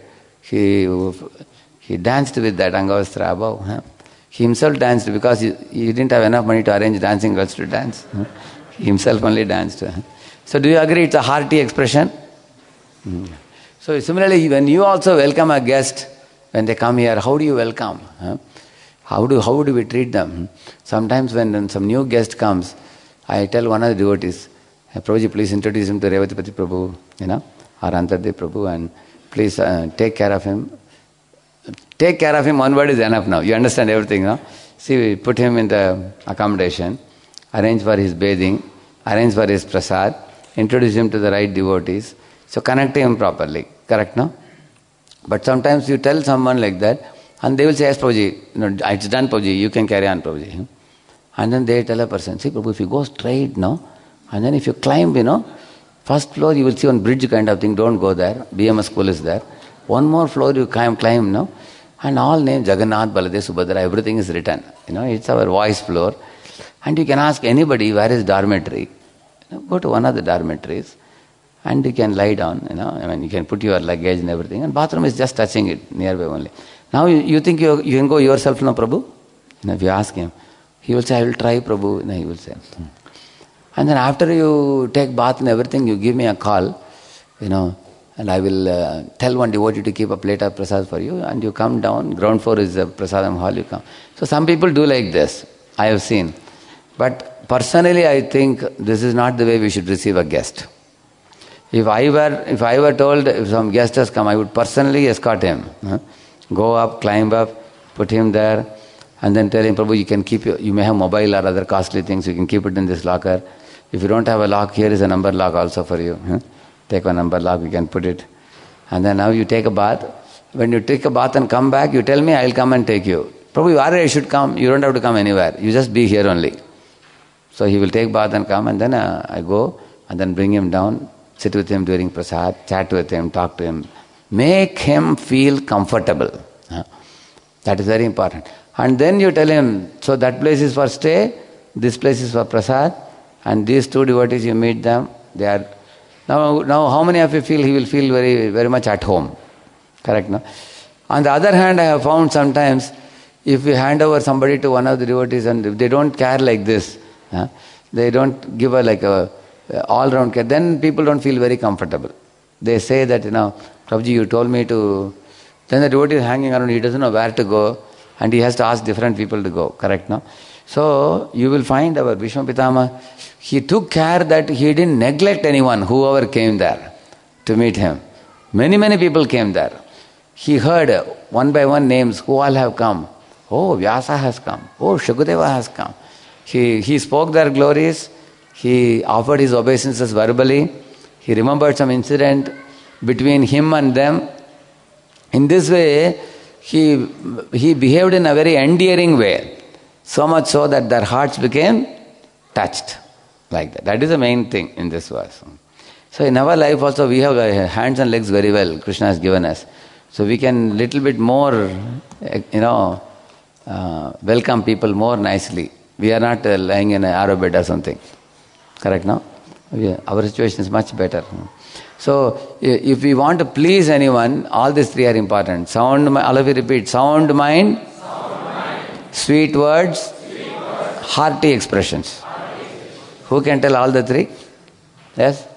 He danced with that Angavastra above. He himself danced because he didn't have enough money to arrange dancing girls to dance. He himself only danced. So do you agree it's a hearty expression? So similarly, when you also welcome a guest, when they come here, how do you welcome? How do we treat them? Sometimes when some new guest comes, I tell one of the devotees, Prabhuji, please introduce him to Revatipati Prabhu, or Antardev Prabhu, and please take care of him. Take care of him, one word is enough now. You understand everything, no? See, we put him in the accommodation, arrange for his bathing, arrange for his prasad, introduce him to the right devotees. So connect him properly. Correct, no? But sometimes you tell someone like that, and they will say, yes, Prabhuji, it's done, Prabhuji, you can carry on, Prabhuji. And then they tell a person, see, Prabhu, if you go straight, no? And then if you climb, first floor, you will see one bridge kind of thing, don't go there. BMS school is there. One more floor, you climb, no? And all names, Jagannath, Baladev, Subhadra, everything is written. It's our voice floor. And you can ask anybody, where is dormitory? Go to one of the dormitories. And you can lie down, you can put your luggage and everything. And bathroom is just touching it, nearby only. Now you think you can go yourself, no, Prabhu? If you ask him, he will say, I will try, Prabhu. He will say. And then after you take bath and everything, you give me a call, and I will tell one devotee to keep a plate of prasad for you, and you come down, ground floor is the prasadam hall, you come. So some people do like this, I have seen. But personally I think this is not the way we should receive a guest. If I were told, if some guest has come, I would personally escort him. Go up, climb up, put him there, and then tell him, Prabhu, you can keep you may have mobile or other costly things, you can keep it in this locker. If you don't have a lock, here is a number lock also for you. Take a number lock, you can put it. And then now you take a bath. When you take a bath and come back, you tell me, I will come and take you. Prabhu, you already should come. You don't have to come anywhere. You just be here only. So he will take bath and come, and then I go and then bring him down, sit with him during prasad, chat with him, talk to him. Make him feel comfortable. That is very important. And then you tell him, so that place is for stay, this place is for prasad, and these two devotees, you meet them, they are... Now how many of you feel he will feel very, very much at home? Correct, no? On the other hand, I have found sometimes, if we hand over somebody to one of the devotees and if they don't care like this, they don't give a all-round care, then people don't feel very comfortable. They say that, Prabhuji, you told me to... Then the devotee is hanging around, he doesn't know where to go, and he has to ask different people to go, correct, no? So, you will find our Bhishma Pitama, he took care that he didn't neglect anyone, whoever came there to meet him. Many, many people came there. He heard one by one names, who all have come. Oh, Vyasa has come. Oh, Shukadeva has come. He spoke their glories. He offered his obeisances verbally. He remembered some incident between him and them. In this way, he behaved in a very endearing way. So much so that their hearts became touched. Like that. That is the main thing in this verse. So in our life also we have hands and legs very well. Krishna has given us. So we can little bit more, welcome people more nicely. We are not lying in an arrow bed or something. Correct, no? Our situation is much better. So if we want to please anyone, all these three are important. Sound, all of you repeat. Sound mind, sweet words, hearty expressions. Who can tell all the three? Yes?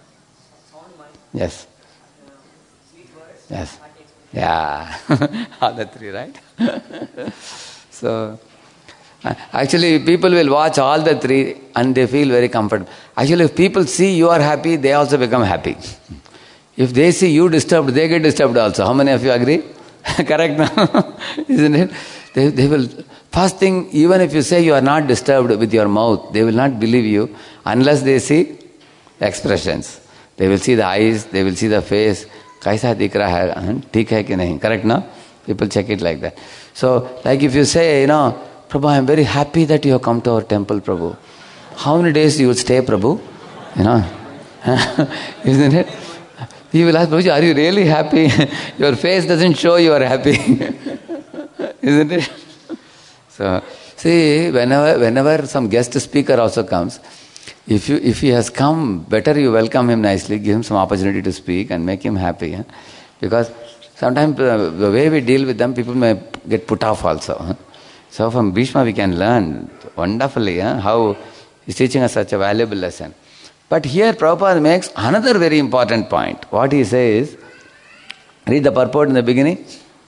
Yes. Yes. Yeah. All the three, right? So, actually people will watch all the three and they feel very comfortable. Actually, if people see you are happy, they also become happy. If they see you disturbed, they get disturbed also. How many of you agree? Correct now? Isn't it? They will... First thing, even if you say you are not disturbed with your mouth, they will not believe you unless they see expressions. They will see the eyes, they will see the face. Kaisa dikh raha hai, theek hai ki nahi. Correct, no? People check it like that. So, like if you say, Prabhu, I am very happy that you have come to our temple, Prabhu. How many days you will stay, Prabhu? Isn't it? He will ask, Prabhuji, are you really happy? Your face doesn't show you are happy. Isn't it? So, see, whenever some guest speaker also comes, if he has come, better you welcome him nicely, give him some opportunity to speak and make him happy. Because sometimes the way we deal with them, people may get put off also. So from Bhishma we can learn wonderfully how he's teaching us such a valuable lesson. But here Prabhupada makes another very important point. What he says, read the purport in the beginning.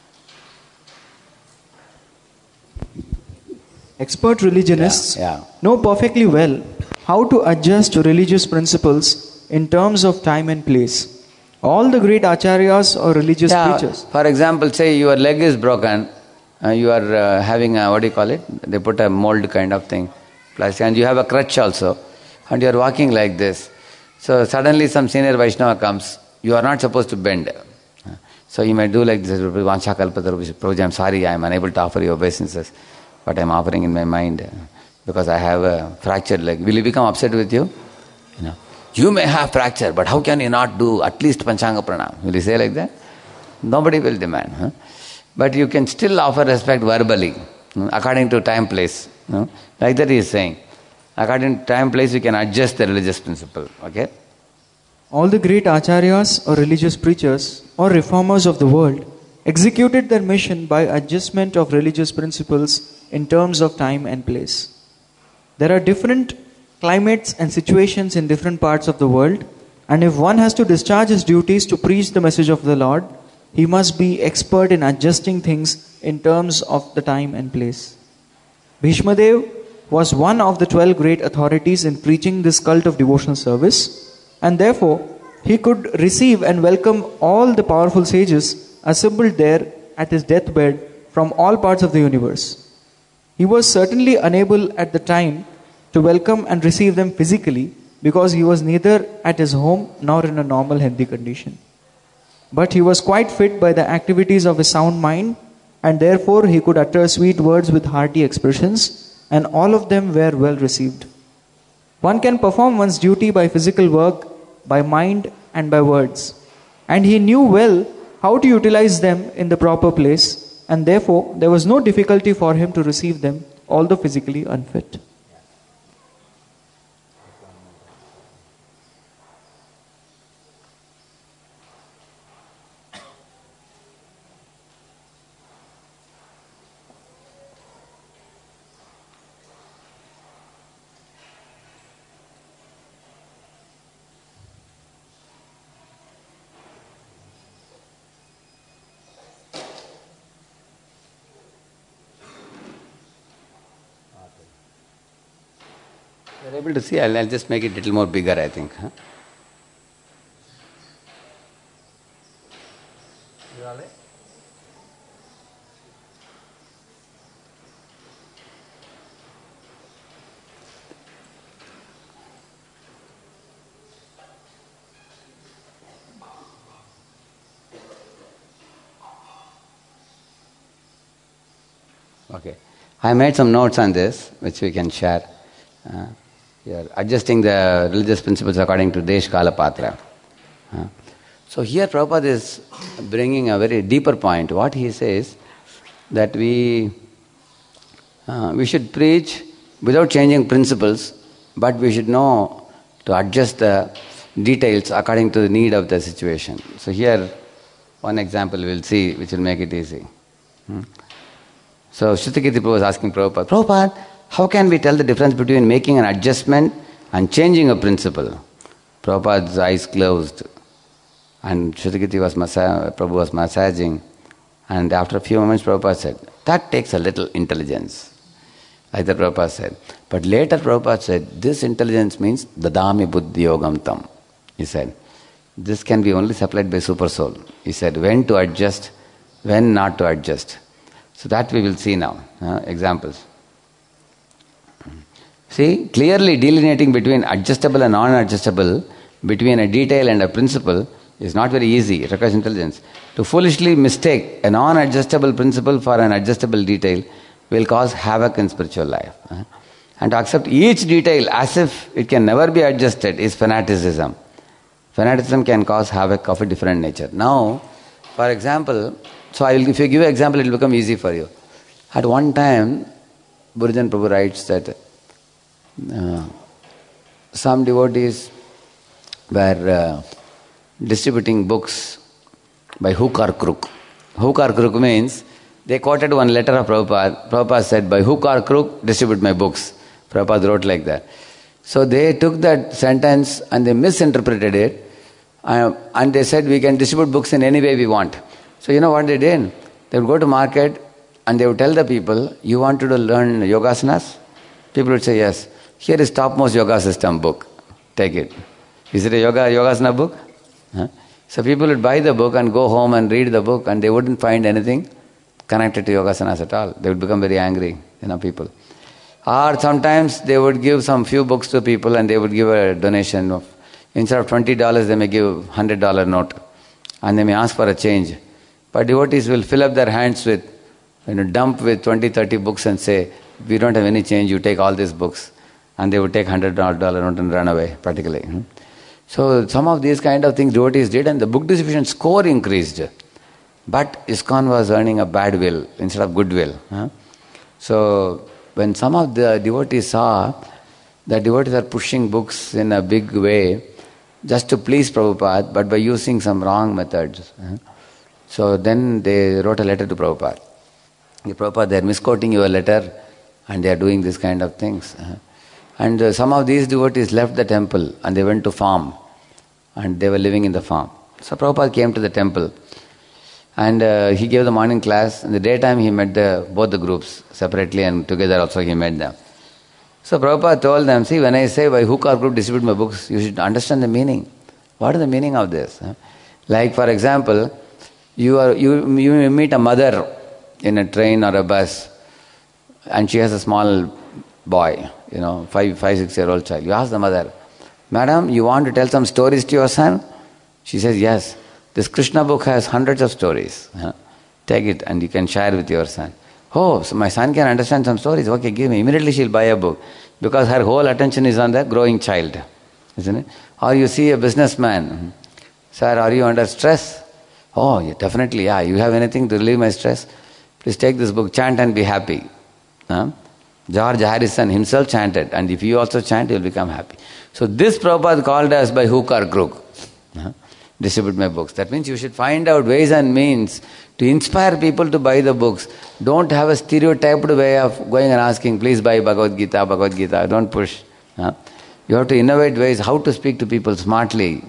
Expert religionists know perfectly well how to adjust religious principles in terms of time and place. All the great acharyas or religious preachers. For example, say your leg is broken, you are having a, what do you call it? They put a mold kind of thing, plastic, and you have a crutch also, and you are walking like this. So suddenly some senior Vaishnava comes, you are not supposed to bend. So you may do like this, Prabhuji, I am sorry, I am unable to offer you obeisances. What I am offering in my mind, because I have a fractured leg. Will he become upset with you? You may have fracture, but how can you not do at least Panchanga Pranam? Will he say like that? Nobody will demand. But you can still offer respect verbally, according to time, place. Like that he is saying. According to time, place, you can adjust the religious principle. Okay? All the great acharyas or religious preachers or reformers of the world executed their mission by adjustment of religious principles in terms of time and place. There are different climates and situations in different parts of the world, And if one has to discharge his duties to preach the message of the Lord, he must be expert in adjusting things in terms of the time and place. Bhishmadev was one of the 12 great authorities in preaching this cult of devotional service, and therefore he could receive and welcome all the powerful sages assembled there at his deathbed from all parts of the universe. He was certainly unable at the time to welcome and receive them physically because he was neither at his home nor in a normal healthy condition. But he was quite fit by the activities of his sound mind, and therefore he could utter sweet words with hearty expressions, and all of them were well received. One can perform one's duty by physical work, by mind and by words, and he knew well how to utilize them in the proper place, and therefore there was no difficulty for him to receive them, although physically unfit. You're able to see, I'll just make it a little more bigger, I think. Huh? You all right? Okay. I made some notes on this, which we can share. You're adjusting the religious principles according to Desh Kala Patra. So here Prabhupada is bringing a very deeper point. What he says, that we should preach without changing principles, but we should know to adjust the details according to the need of the situation. So here, one example we'll see, which will make it easy. So Shrutikirti Prabhu was asking Prabhupada, Prabhupada, how can we tell the difference between making an adjustment and changing a principle? Prabhupada's eyes closed, and Shrutikirti Prabhu was massaging, and after a few moments Prabhupada said, that takes a little intelligence. Like that Prabhupada said. But later Prabhupada said, this intelligence means dadami buddhi yogam tam. He said, this can be only supplied by super soul. He said, when to adjust, when not to adjust. So that we will see now. Examples. See, clearly delineating between adjustable and non-adjustable, between a detail and a principle, is not very easy. It requires intelligence. To foolishly mistake a non-adjustable principle for an adjustable detail will cause havoc in spiritual life. And to accept each detail as if it can never be adjusted is fanaticism. Fanaticism can cause havoc of a different nature. Now, for example, if you give an example, it will become easy for you. At one time, Burjan Prabhu writes that some devotees were distributing books by hook or crook. Hook or crook means they quoted one letter of Prabhupada. Prabhupada said, by hook or crook, distribute my books. Prabhupada wrote like that. So they took that sentence and they misinterpreted it, and they said we can distribute books in any way we want. So you know what they did? They would go to market and they would tell the people, you want to learn yogasanas? People would say yes. Here is topmost yoga system book. Take it. Is it a yogasana book? So people would buy the book and go home and read the book, and they wouldn't find anything connected to yogasanas at all. They would become very angry, people. Or sometimes they would give some few books to people and they would give a donation of, instead of $20, they may give $100 note. And they may ask for a change. But devotees will fill up their hands with, dump with 20, 30 books and say, we don't have any change, you take all these books. And they would take $100 note and run away, practically. So some of these kind of things devotees did, and the book distribution score increased. But ISKCON was earning a bad will instead of goodwill. So when some of the devotees saw that devotees are pushing books in a big way just to please Prabhupada, but by using some wrong methods. So then they wrote a letter to Prabhupada. Prabhupada, they are misquoting your letter and they are doing this kind of things. And some of these devotees left the temple and they went to farm. and they were living in the farm. So Prabhupada came to the temple and he gave the morning class. In the daytime he met both the groups separately and together also he met them. So Prabhupada told them, see, when I say by hook or crook distribute my books, you should understand the meaning. What is the meaning of this? Like for example, you meet a mother in a train or a bus and she has a small boy, 5-6-year-old child. You ask the mother, Madam, you want to tell some stories to your son? She says, yes. This Krishna book has hundreds of stories. Take it and you can share with your son. Oh, so my son can understand some stories. Okay, give me. Immediately she'll buy a book because her whole attention is on the growing child. Isn't it? Or you see a businessman. Sir, are you under stress? Oh, yeah, definitely, yeah. You have anything to relieve my stress? Please take this book, chant and be happy. George Harrison himself chanted, and if you also chant, you will become happy. So this Prabhupada called us by hook or crook. Distribute my books. That means you should find out ways and means to inspire people to buy the books. Don't have a stereotyped way of going and asking, please buy Bhagavad Gita, Bhagavad Gita. Don't push. You have to innovate ways how to speak to people smartly.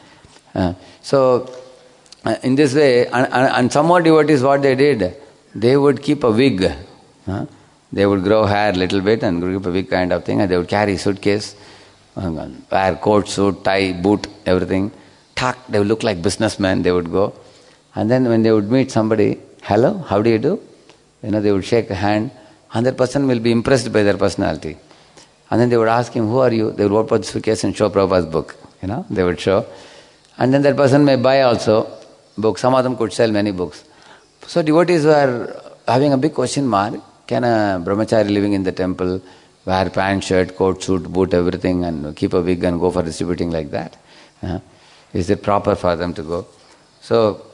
So, in this way, and some more devotees, what they did, they would keep a wig. They would grow hair a little bit and keep a wig kind of thing, and they would carry suitcase, wear coat, suit, tie, boot, everything. They would look like businessmen, they would go. And then when they would meet somebody, hello, how do you do? They would shake a hand, and that person will be impressed by their personality. And then they would ask him, who are you? They would open the suitcase and show Prabhupada's book. They would show. And then that person may buy also books. Some of them could sell many books. So devotees were having a big question mark. Can a brahmachari living in the temple wear pant, shirt, coat, suit, boot, everything and keep a wig and go for distributing like that? Is it proper for them to go? So,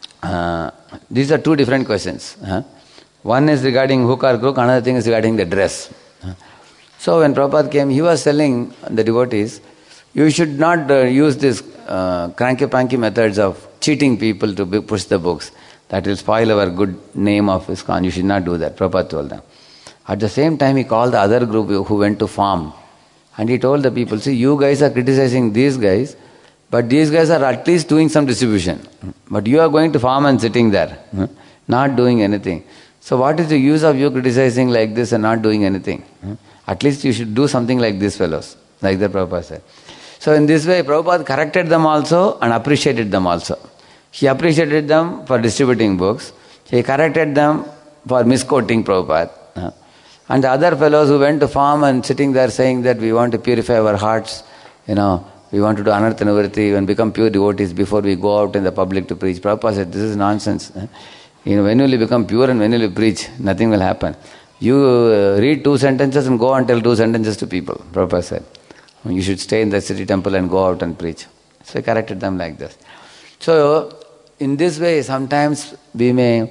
these are two different questions. One is regarding hook or crook, another thing is regarding the dress. So when Prabhupada came, he was telling the devotees, you should not use this cranky-panky methods of cheating people to push the books. That will spoil our good name of ISKCON. You should not do that, Prabhupada told them. At the same time, he called the other group who went to farm. And he told the people, see, you guys are criticizing these guys, but these guys are at least doing some distribution. But you are going to farm and sitting there, not doing anything. So what is the use of you criticizing like this and not doing anything? At least you should do something like these fellows, like the Prabhupada said. So in this way, Prabhupada corrected them also and appreciated them also. He appreciated them for distributing books. He corrected them for misquoting Prabhupada. And the other fellows who went to farm and sitting there saying that we want to purify our hearts, we want to do anartha nivritti and become pure devotees before we go out in the public to preach. Prabhupada said, this is nonsense. When will you become pure and when will you preach? Nothing will happen. You read 2 sentences and go and tell 2 sentences to people, Prabhupada said. You should stay in the city temple and go out and preach. So he corrected them like this. So, in this way, sometimes we may...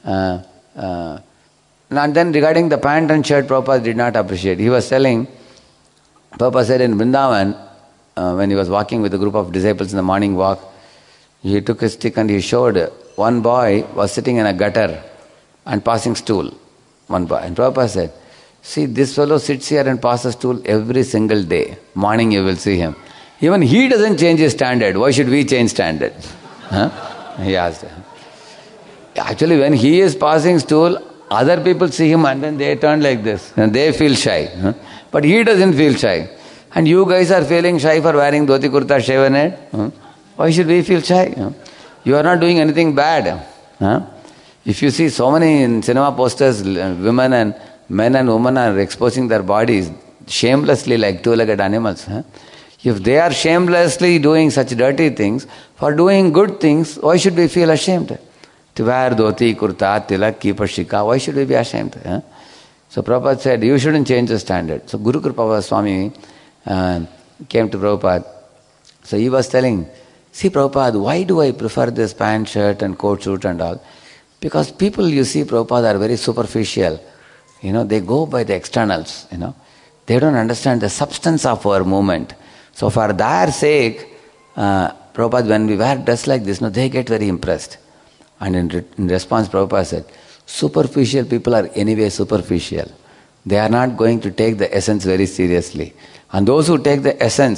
and then regarding the pant and shirt, Prabhupada did not appreciate. He was telling, Prabhupada said in Vrindavan, when he was walking with a group of disciples in the morning walk, he took a stick and he showed one boy was sitting in a gutter and passing stool. One boy. And Prabhupada said, see, this fellow sits here and passes stool every single day. Morning you will see him. Even he doesn't change his standard. Why should we change standard? He asked. Actually, when he is passing stool, other people see him and then they turn like this. And they feel shy. But he doesn't feel shy. And you guys are feeling shy for wearing dhoti kurta, shaven head. Why should we feel shy? You are not doing anything bad. If you see so many in cinema posters, women and men and women are exposing their bodies shamelessly like two-legged animals. If they are shamelessly doing such dirty things, for doing good things, why should we feel ashamed? To wear dhoti, kurta, tilak, keep a shika, why should we be ashamed? So Prabhupada said, you shouldn't change the standard. So Guru Kripa Swami came to Prabhupada. So he was telling, see Prabhupada, why do I prefer this pant, shirt and coat, suit and all? Because people, you see, Prabhupada, are very superficial. They go by the externals, They don't understand the substance of our movement. So for their sake, Prabhupada, when we wear dress like this, they get very impressed. And in response, Prabhupada said, superficial people are anyway superficial. They are not going to take the essence very seriously. And those who take the essence,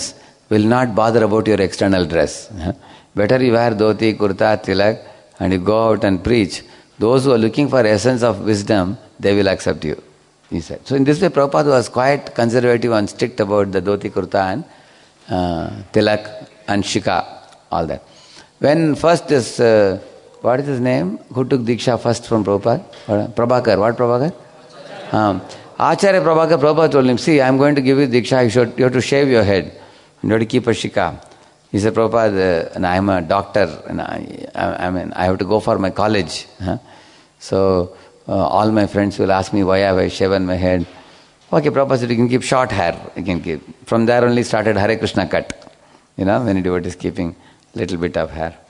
will not bother about your external dress. Better you wear dhoti, kurta, tilak, and you go out and preach. Those who are looking for essence of wisdom, they will accept you, he said. So in this way, Prabhupada was quite conservative and strict about the dhoti, kurta and tilak and shika, all that. When first this, what is his name? Who took Diksha first from Prabhupada? Prabhakar. What Prabhakar? Acharya Prabhupada told him, see, I am going to give you Diksha, you have to shave your head. You have to keep a shika. He said, Prabhupada, and I am a doctor, and I have to go for my college. So all my friends will ask me why have I shaven my head. Okay, Prabhupada said, you can keep short hair. You can keep. From there only started Hare Krishna cut. When a devotee is keeping little bit of hair.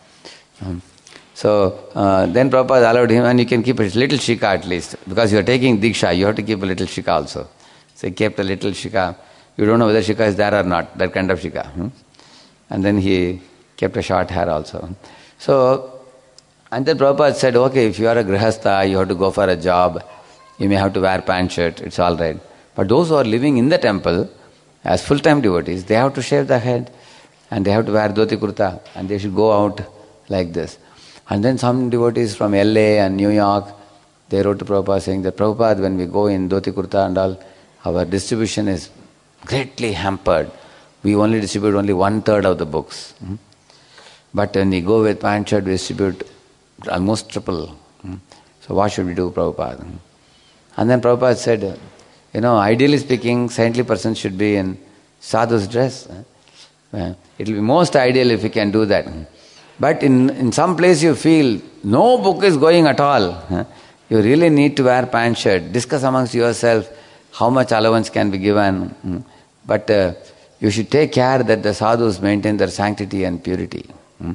So then Prabhupada allowed him, and you can keep a little shika at least. Because you are taking Diksha, you have to keep a little shika also. So he kept a little shika. You don't know whether shika is there or not, that kind of shika. And then he kept a short hair also. So, and then Prabhupada said, okay, if you are a grihastha, you have to go for a job, you may have to wear pant shirt, it's all right. But those who are living in the temple, as full-time devotees, they have to shave their head, and they have to wear dhoti kurta, and they should go out like this. And then some devotees from LA and New York, they wrote to Prabhupada saying that, Prabhupada, when we go in dhoti kurta and all, our distribution is greatly hampered. We only distribute only 1/3 of the books. But when we go with pant shirt, we distribute almost triple. So what should we do, Prabhupada? And then Prabhupada said, ideally speaking, saintly person should be in sadhu's dress. It will be most ideal if we can do that. But in some place you feel no book is going at all. You really need to wear pant shirt. Discuss amongst yourself how much allowance can be given. But you should take care that the sadhus maintain their sanctity and purity.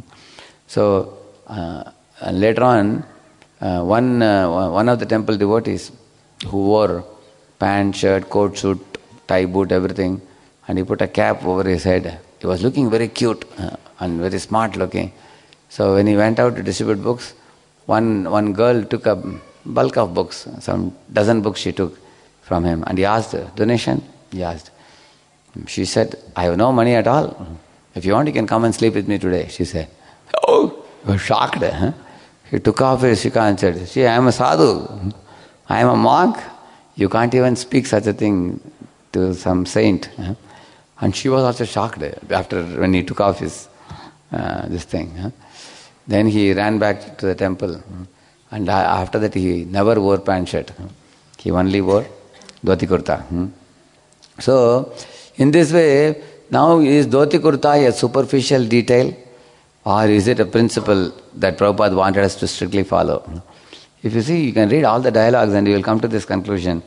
So later on, one of the temple devotees who wore pant, shirt, coat, suit, tie, boot, everything, and he put a cap over his head. He was looking very cute and very smart looking. So when he went out to distribute books, one girl took a bulk of books, some dozen books she took from him, and he asked donation. He asked. She said, I have no money at all. If you want, you can come and sleep with me today, she said. Oh, he was shocked. He took off his shika and said, see, I am a sadhu. I am a monk. You can't even speak such a thing to some saint. And she was also shocked after when he took off his this thing. Then he ran back to the temple. And after that he never wore pant shirt. He only wore dhoti kurta. So, in this way, now is dhoti kurta a superficial detail, or is it a principle that Prabhupada wanted us to strictly follow? If you see, you can read all the dialogues and you will come to this conclusion.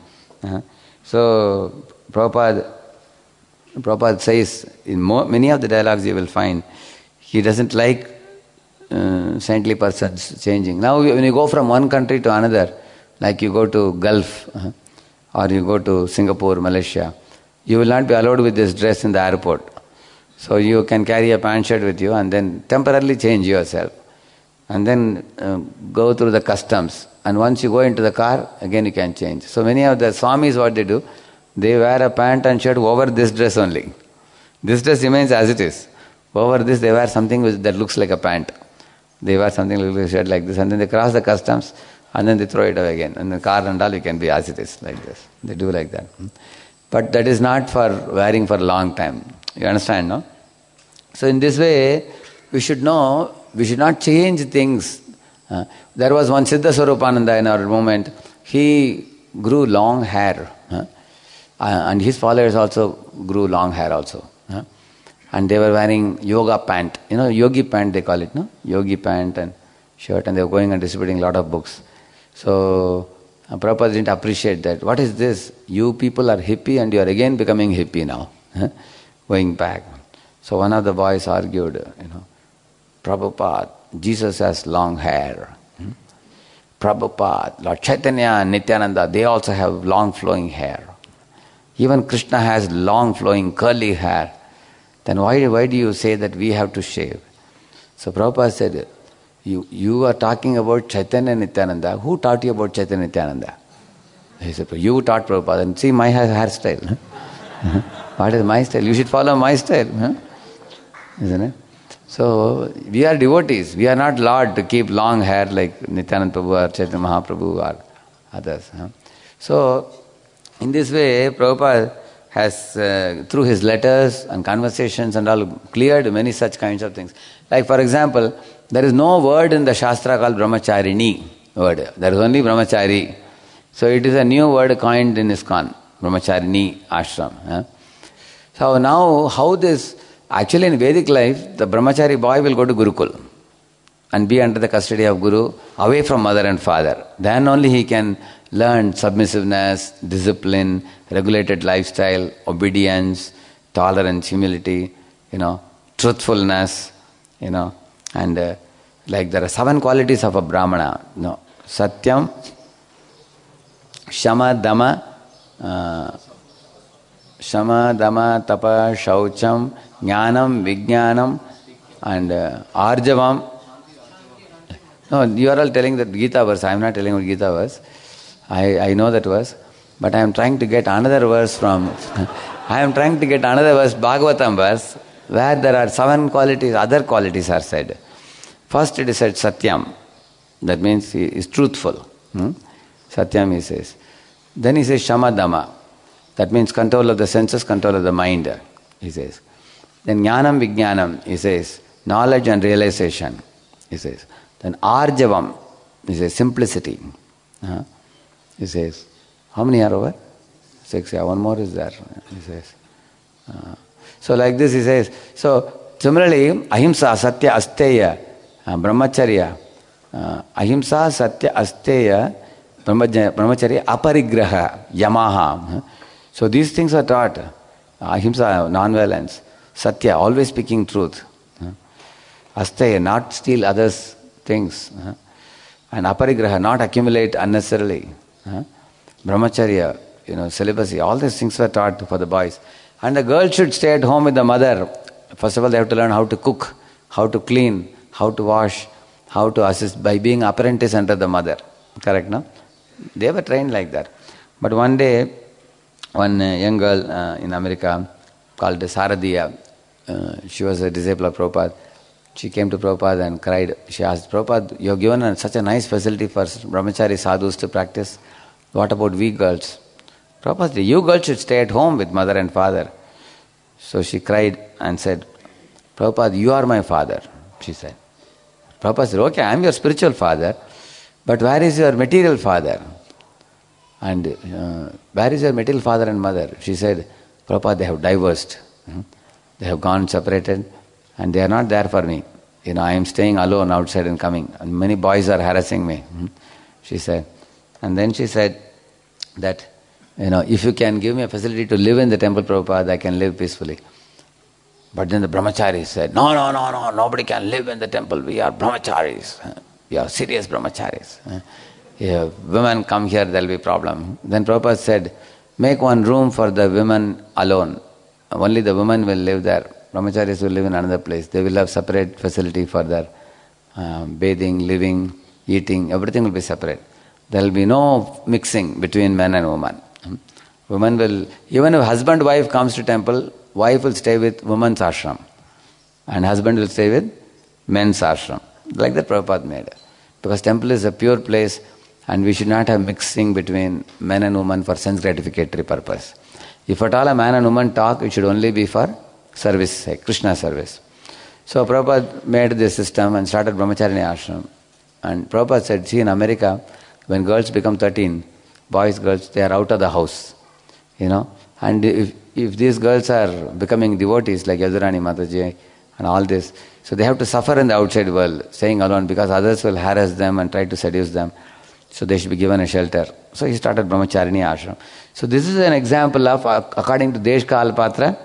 So, Prabhupada says, in many of the dialogues you will find, he doesn't like saintly persons changing. Now, when you go from one country to another, like you go to Gulf, or you go to Singapore, Malaysia, you will not be allowed with this dress in the airport. So you can carry a pant shirt with you and then temporarily change yourself. And then go through the customs. And once you go into the car, again you can change. So many of the Swamis, what they do, they wear a pant and shirt over this dress only. This dress remains as it is. Over this they wear something that looks like a pant. They wear something like a shirt like this, and then they cross the customs and then they throw it away again. And the car and all, you can be as it is, like this. They do like that. But that is not for wearing for a long time. You understand, no? So in this way, we should know, we should not change things. There was one Siddha Swarupananda in our movement. He grew long hair. And his followers also grew long hair also. And they were wearing yoga pant. Yogi pant they call it, no? Yogi pant and shirt, and they were going and distributing a lot of books. So Prabhupada didn't appreciate that. What is this? You people are hippie and you are again becoming hippie now. Going back. So one of the boys argued, Prabhupada, Jesus has long hair. Prabhupada, Lord Chaitanya and Nityananda, they also have long flowing hair. Even Krishna has long flowing curly hair. Then why do you say that we have to shave? So Prabhupada said, you are talking about Chaitanya and Nityananda. Who taught you about Chaitanya and Nityananda? He said, you taught Prabhupada. And see my hairstyle. What is my style? You should follow my style. isn't it? So we are devotees. We are not allowed to keep long hair like Nityananda Prabhu or Chaitanya Mahaprabhu or others. So in this way, Prabhupada has, through his letters and conversations and all, cleared many such kinds of things. Like for example, there is no word in the Shastra called Brahmacharini word. There is only Brahmachari. So it is a new word coined in ISKCON, Brahmacharini ashram. So now how this, actually in Vedic life, the Brahmachari boy will go to Gurukul and be under the custody of Guru, away from mother and father. Then only he can learn submissiveness, discipline, regulated lifestyle, obedience, tolerance, humility, truthfulness, and like there are 7 qualities of a Brahmana. Satyam, Shama, Dama, Tapa, Shaucham, Jnanam, Vijnanam, and Arjavam. No, you are all telling that Gita verse. I am not telling what Gita verse. I know that verse. But I am trying to get another verse Bhagavatam verse, where there are 7 qualities, other qualities are said. First it is said Satyam. That means he is truthful. Satyam he says. Then he says Shamadama. That means control of the senses, control of the mind, he says. Then Jnanam Vijnanam, he says, knowledge and realization, he says. Then Arjavam, he says, simplicity. He says, how many are over? 6, yeah, 1 more is there, he says. So like this he says. So similarly, Ahimsa, Satya, Asteya, Brahmacharya, Ahimsa, Satya, Asteya, Brahmacharya, Aparigraha, Yamaha. So these things are taught. Ahimsa, non-violence. Satya, always speaking truth. Asteya, not steal others' things. And Aparigraha, not accumulate unnecessarily. Brahmacharya, celibacy, all these things were taught for the boys. And the girl should stay at home with the mother. First of all, they have to learn how to cook, how to clean, how to wash, how to assist by being apprentice under the mother. Correct, no? They were trained like that. But one day, one young girl in America called Saradiya, she was a disciple of Prabhupada. She came to Prabhupada and cried. She asked, Prabhupada, you have given such a nice facility for brahmachari sadhus to practice. What about we girls? Prabhupada said, you girls should stay at home with mother and father. So she cried and said, Prabhupada, you are my father, she said. Prabhupada said, okay, I am your spiritual father, but where is your material father? And where is your material father and mother? She said, Prabhupada, they have divorced. They have gone separated and they are not there for me. I am staying alone outside and coming. And many boys are harassing me, she said. And then she said that, if you can give me a facility to live in the temple, Prabhupada, I can live peacefully. But then the brahmacharis said, no, nobody can live in the temple. We are brahmacharis. We are serious brahmacharis. If women come here, there will be problem. Then Prabhupada said, make one room for the women alone. Only the women will live there. Brahmacharis will live in another place. They will have separate facility for their bathing, living, eating. Everything will be separate. There will be no mixing between men and women. Women will, even if husband wife comes to temple, wife will stay with woman's ashram and husband will stay with men's ashram. Like that Prabhupada made. Because temple is a pure place and we should not have mixing between men and women for sense gratificatory purpose. If at all a man and woman talk, it should only be for service, like Krishna service. So Prabhupada made this system and started Brahmacharini ashram. And Prabhupada said, see, in America, when girls become 13, boys, girls, they are out of the house. And if these girls are becoming devotees like Yadurani Mataji and all this, so they have to suffer in the outside world, staying alone, because others will harass them and try to seduce them. So they should be given a shelter. So he started Brahmacharini ashram. So this is an example of, according to Desh Kal Patra,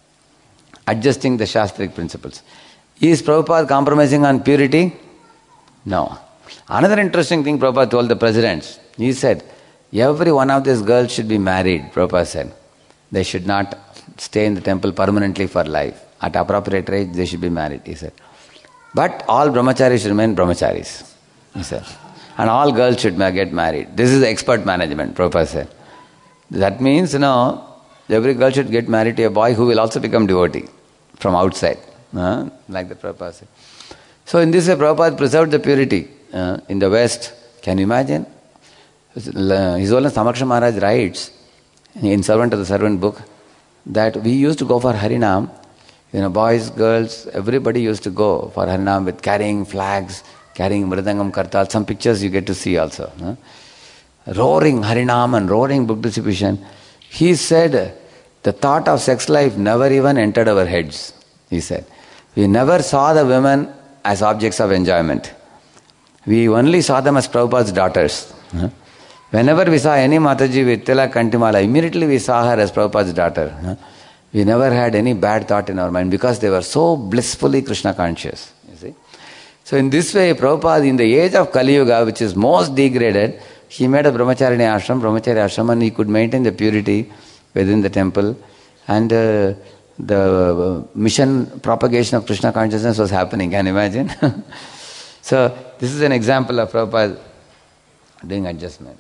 adjusting the Shastric principles. Is Prabhupada compromising on purity? No. Another interesting thing Prabhupada told the presidents, he said, every one of these girls should be married, Prabhupada said. They should not stay in the temple permanently for life. At appropriate age, they should be married, he said. But all brahmacharis should remain brahmacharis, he said. And all girls should get married. This is expert management, Prabhupada said. That means, every girl should get married to a boy who will also become devotee from outside. like the Prabhupada said. So in this way, Prabhupada preserved the purity in the West. Can you imagine? His Holiness Samaksha Maharaj writes in Servant of the Servant book that we used to go for Harinam. Boys, girls, everybody used to go for Harinam with carrying flags, carrying Mridangam Kartal. Some pictures you get to see also. Roaring Harinam and roaring book distribution. He said, the thought of sex life never even entered our heads. He said, we never saw the women as objects of enjoyment. We only saw them as Prabhupada's daughters. Whenever we saw any Mataji with Tilak Kantimala, immediately we saw her as Prabhupada's daughter. We never had any bad thought in our mind because they were so blissfully Krishna conscious. You see? So in this way, Prabhupada, in the age of Kali Yuga, which is most degraded, he made a brahmacharya ashram, and he could maintain the purity within the temple. And the mission propagation of Krishna consciousness was happening. Can you imagine? So this is an example of Prabhupada doing adjustment.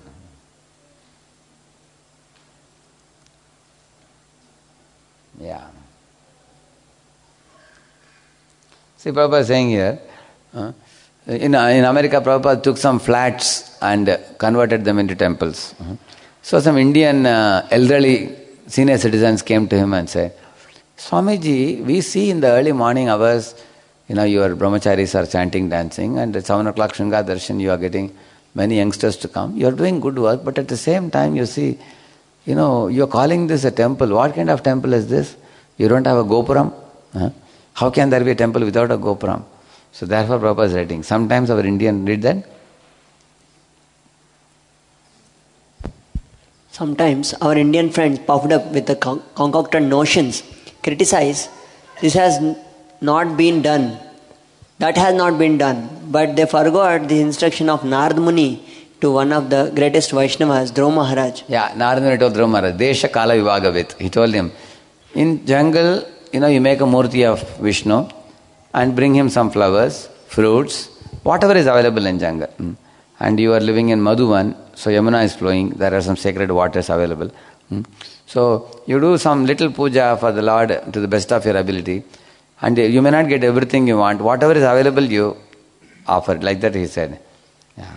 Yeah. See, Prabhupada is saying here, in America, Prabhupada took some flats and converted them into temples. So some Indian elderly senior citizens came to him and said, Swamiji, we see in the early morning hours, your brahmacharis are chanting, dancing, and at 7 o'clock Shringa Darshan, you are getting many youngsters to come. You are doing good work, but at the same time, you see, you are calling this a temple. What kind of temple is this? You don't have a gopuram? How can there be a temple without a gopuram? So therefore Prabhupada is writing. Sometimes our Indian read that. Sometimes our Indian friends puffed up with the concocted notions criticize this has not been done, that has not been done, but they forgot the instruction of Narad Muni to one of the greatest Vaishnavas, Dhruva Maharaj. Yeah, Narad Muni told Dhruva Maharaj, Desha Kala Vivagavit. He told him, in jungle, you make a murti of Vishnu and bring him some flowers, fruits, whatever is available in jungle. And you are living in Madhuvan, so Yamuna is flowing, there are some sacred waters available. So you do some little puja for the Lord to the best of your ability, and you may not get everything you want. Whatever is available, you offer. Like that he said. Yeah.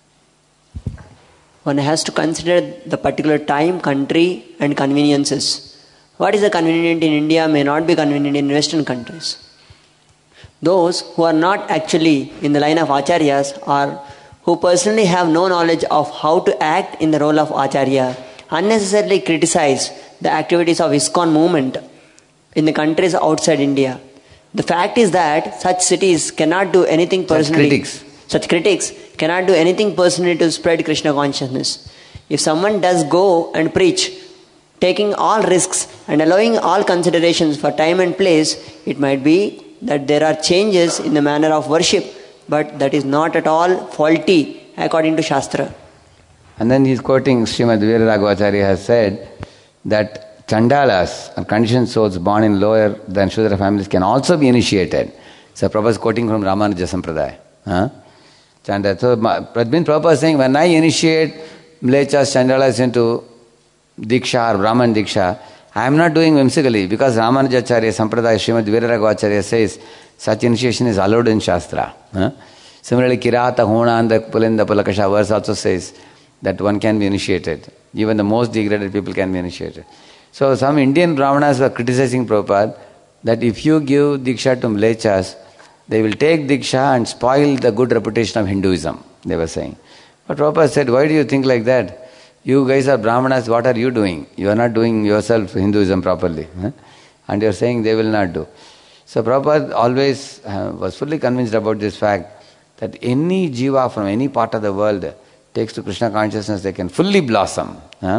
One has to consider the particular time, country and conveniences. What is convenient in India may not be convenient in Western countries. Those who are not actually in the line of acharyas or who personally have no knowledge of how to act in the role of acharya unnecessarily criticize the activities of ISKCON movement in the countries outside India. The fact is that such cities cannot do anything personally. Such critics cannot do anything personally to spread Krishna consciousness. If someone does go and preach, taking all risks and allowing all considerations for time and place, it might be that there are changes in the manner of worship, but that is not at all faulty according to Shastra. And then he is quoting Srimad Veeraraghavacharya has said that Chandalas and conditioned souls born in lower than Shudra families can also be initiated. So Prabhupada is quoting from Ramanuja Sampradaya. Chandala. So Prabhupada is saying, when I initiate Mlechas, Chandalas into Diksha or Brahman Diksha, I am not doing whimsically, because Ramanujacharya Sampradaya Srimad Veeraraghavacharya says such initiation is allowed in Shastra. Similarly, Kirata, Hona and the Pulinda Pulakasha verse also says that one can be initiated. Even the most degraded people can be initiated. So some Indian Brahmanas were criticizing Prabhupada that if you give Diksha to Mlechas, they will take Diksha and spoil the good reputation of Hinduism, they were saying. But Prabhupada said, why do you think like that? You guys are Brahmanas, what are you doing? You are not doing yourself Hinduism properly. And you are saying they will not do. So Prabhupada always was fully convinced about this fact that any jiva from any part of the world takes to Krishna consciousness, they can fully blossom.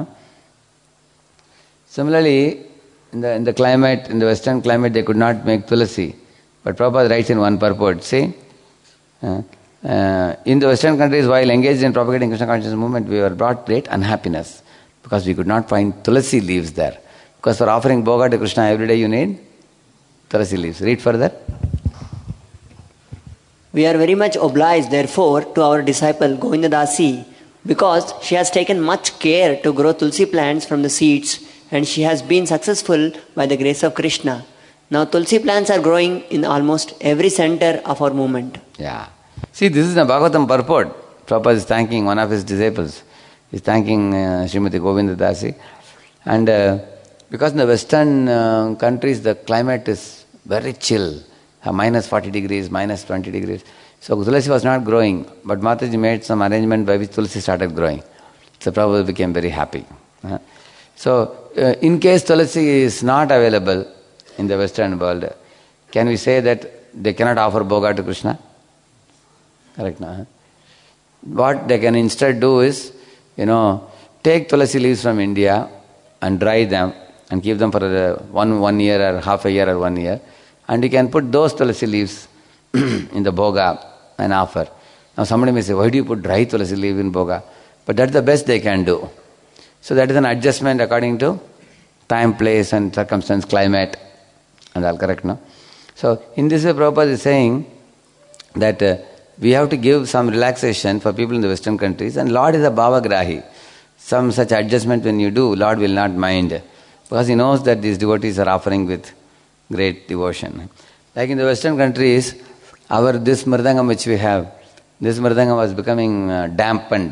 Similarly, in the climate, in the Western climate, they could not make tulasi. But Prabhupada writes in one purport, see, in the Western countries, while engaged in propagating Krishna consciousness movement, we were brought great unhappiness because we could not find tulasi leaves there. Because for offering bhoga to Krishna every day, you need tulasi leaves. Read further. We are very much obliged, therefore, to our disciple Govinda Dasi, because she has taken much care to grow tulsi plants from the seeds, and she has been successful by the grace of Krishna. Now tulsi plants are growing in almost every center of our movement. Yeah. See, this is the Bhagavatam purport. Prabhupada is thanking one of his disciples. He's thanking Srimati Govinda Dasi. And because in the Western countries, the climate is very chill. Minus 40 degrees, minus 20 degrees. So Tulsi was not growing. But Mataji made some arrangement by which Tulsi started growing. So Prabhupada became very happy. So in case Tulsi is not available in the Western world, can we say that they cannot offer bhoga to Krishna? Correct, no? What they can instead do is, take Tulsi leaves from India and dry them and keep them for one year or half a year or 1 year. And you can put those Tulsi leaves in the bhoga and offer. Now somebody may say, why do you put dry Tulsi leaf in bhoga? But that's the best they can do. So that is an adjustment according to time, place and circumstance, climate and all, correct, no? So in this way Prabhupada is saying that we have to give some relaxation for people in the Western countries, and Lord is a bhavagrahi. Some such adjustment when you do, Lord will not mind, because He knows that these devotees are offering with great devotion. Like in the Western countries, this mridangam which we have, this mridangam was becoming dampened,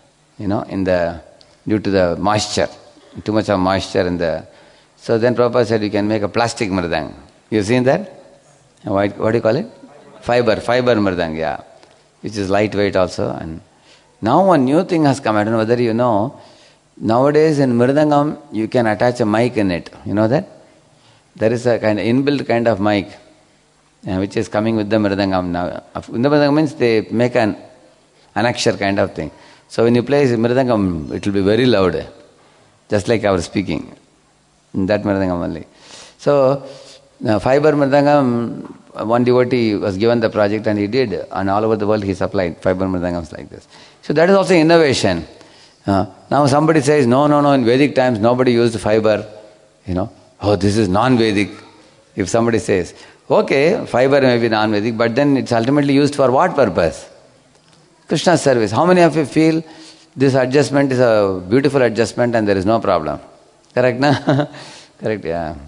due to the moisture, too much of moisture in the. So then Prabhupada said, you can make a plastic mridang. You seen that? What do you call it? Fiber mridang, yeah, which is lightweight also. And now one new thing has come. I don't know whether you know. Nowadays in mridangam you can attach a mic in it. You know that? There is a kind of inbuilt kind of mic which is coming with the mridangam now. In the mridangam means they make an anakshar kind of thing. So when you play mridangam, it will be very loud, just like our speaking. That mridangam only. So fiber mridangam, one devotee was given the project and he did, and all over the world he supplied fiber mridangams like this. So that is also innovation. Now somebody says, no, in Vedic times nobody used fiber. This is non-Vedic. If somebody says, okay, fiber may be non-Vedic, but then it's ultimately used for what purpose? Krishna's service. How many of you feel this adjustment is a beautiful adjustment and there is no problem? Correct, na? Correct, yeah.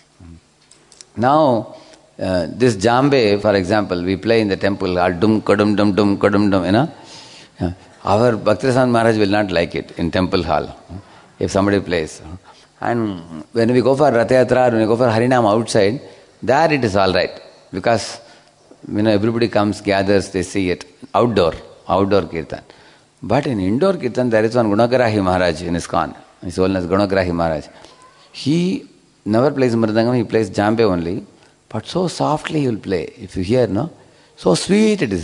Now, this jambe, for example, we play in the temple, dum kadum dum dum kadum dum, Our Bhaktisaranga Maharaj will not like it in temple hall, if somebody plays. And when we go for Rath Yatra, when we go for Harinam outside, there it is all right. Because, everybody comes, gathers, they see it. Outdoor kirtan. But in indoor kirtan, there is one Gunagrahi Maharaj in ISKCON. His holiness Gunagrahi Maharaj. He never plays mridangam, he plays jambe only. But so softly he will play. If you hear, no? So sweet it is.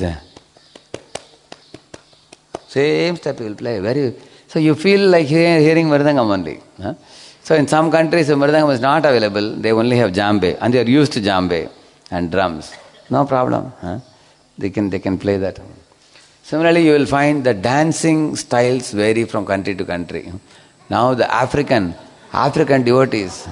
Same step he will play. So you feel like hearing mridangam only. So in some countries, if mridangam is not available, they only have jambe. And they are used to jambe and drums. No problem. They can play that. Similarly, you will find the dancing styles vary from country to country. Now the African devotees,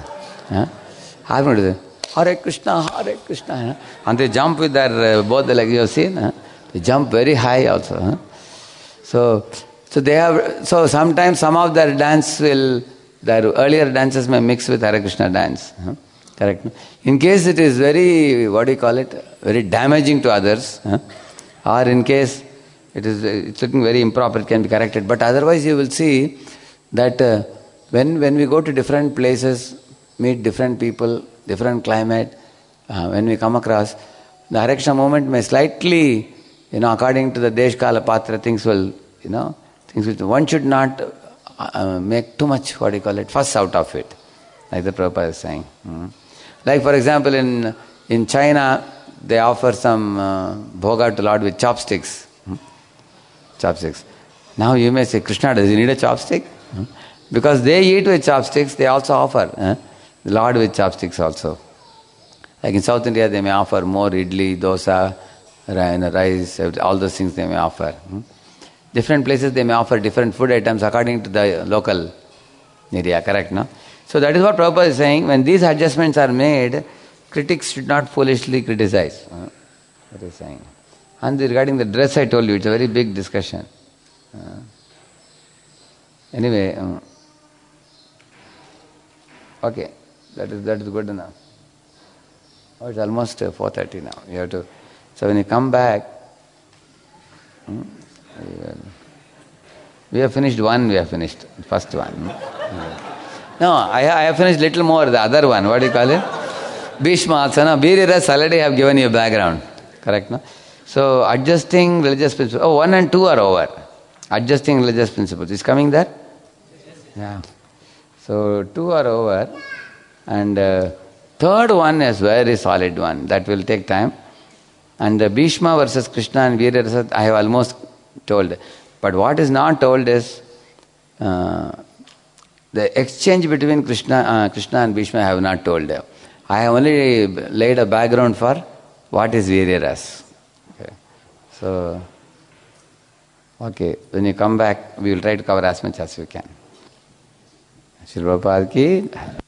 Hare Krishna, and they jump with their both the legs. You have seen? They jump very high also. So they have. So sometimes some of their their earlier dances may mix with Hare Krishna dance. Correct? In case it is very, very damaging to others, or in case it's looking very improper, it can be corrected. But otherwise you will see that when we go to different places, meet different people, different climate, when we come across, the Hare Krishna movement may slightly, according to the Desh Kala Patra, things will, things which one should not make too much, fuss out of it, like the Prabhupada is saying. Like for example, in China, they offer some bhoga to Lord with chopsticks. Chopsticks. Now you may say, Krishna, does he need a chopstick? Because they eat with chopsticks, they also offer the Lord with chopsticks also. Like in South India, they may offer more idli, dosa, rice, all those things they may offer. Different places they may offer different food items according to the local area, correct, no? So that is what Prabhupada is saying. When these adjustments are made, critics should not foolishly criticize. What he is saying. And regarding the dress, I told you, it's a very big discussion. Anyway, okay, that is good enough. Oh, it's almost 4:30 now. You have to. So when you come back, we have finished one. We have finished first one. No, I have finished little more. The other one, what do you call it? Bhishma also. No, Veerarasa already have given you a background. Correct, no? So adjusting religious principles. Oh, 1 and 2 are over. Adjusting religious principles. Is coming there? Yeah. So 2 are over, and third one is very solid one. That will take time. And the Bhishma versus Krishna and Veerarasa, I have almost told. But what is not told is the exchange between Krishna and Bhishma I have not told. I have only laid a background for what is Veerarasa. Okay. So, okay, when you come back, we will try to cover as much as we can. Shri Prabhupada ki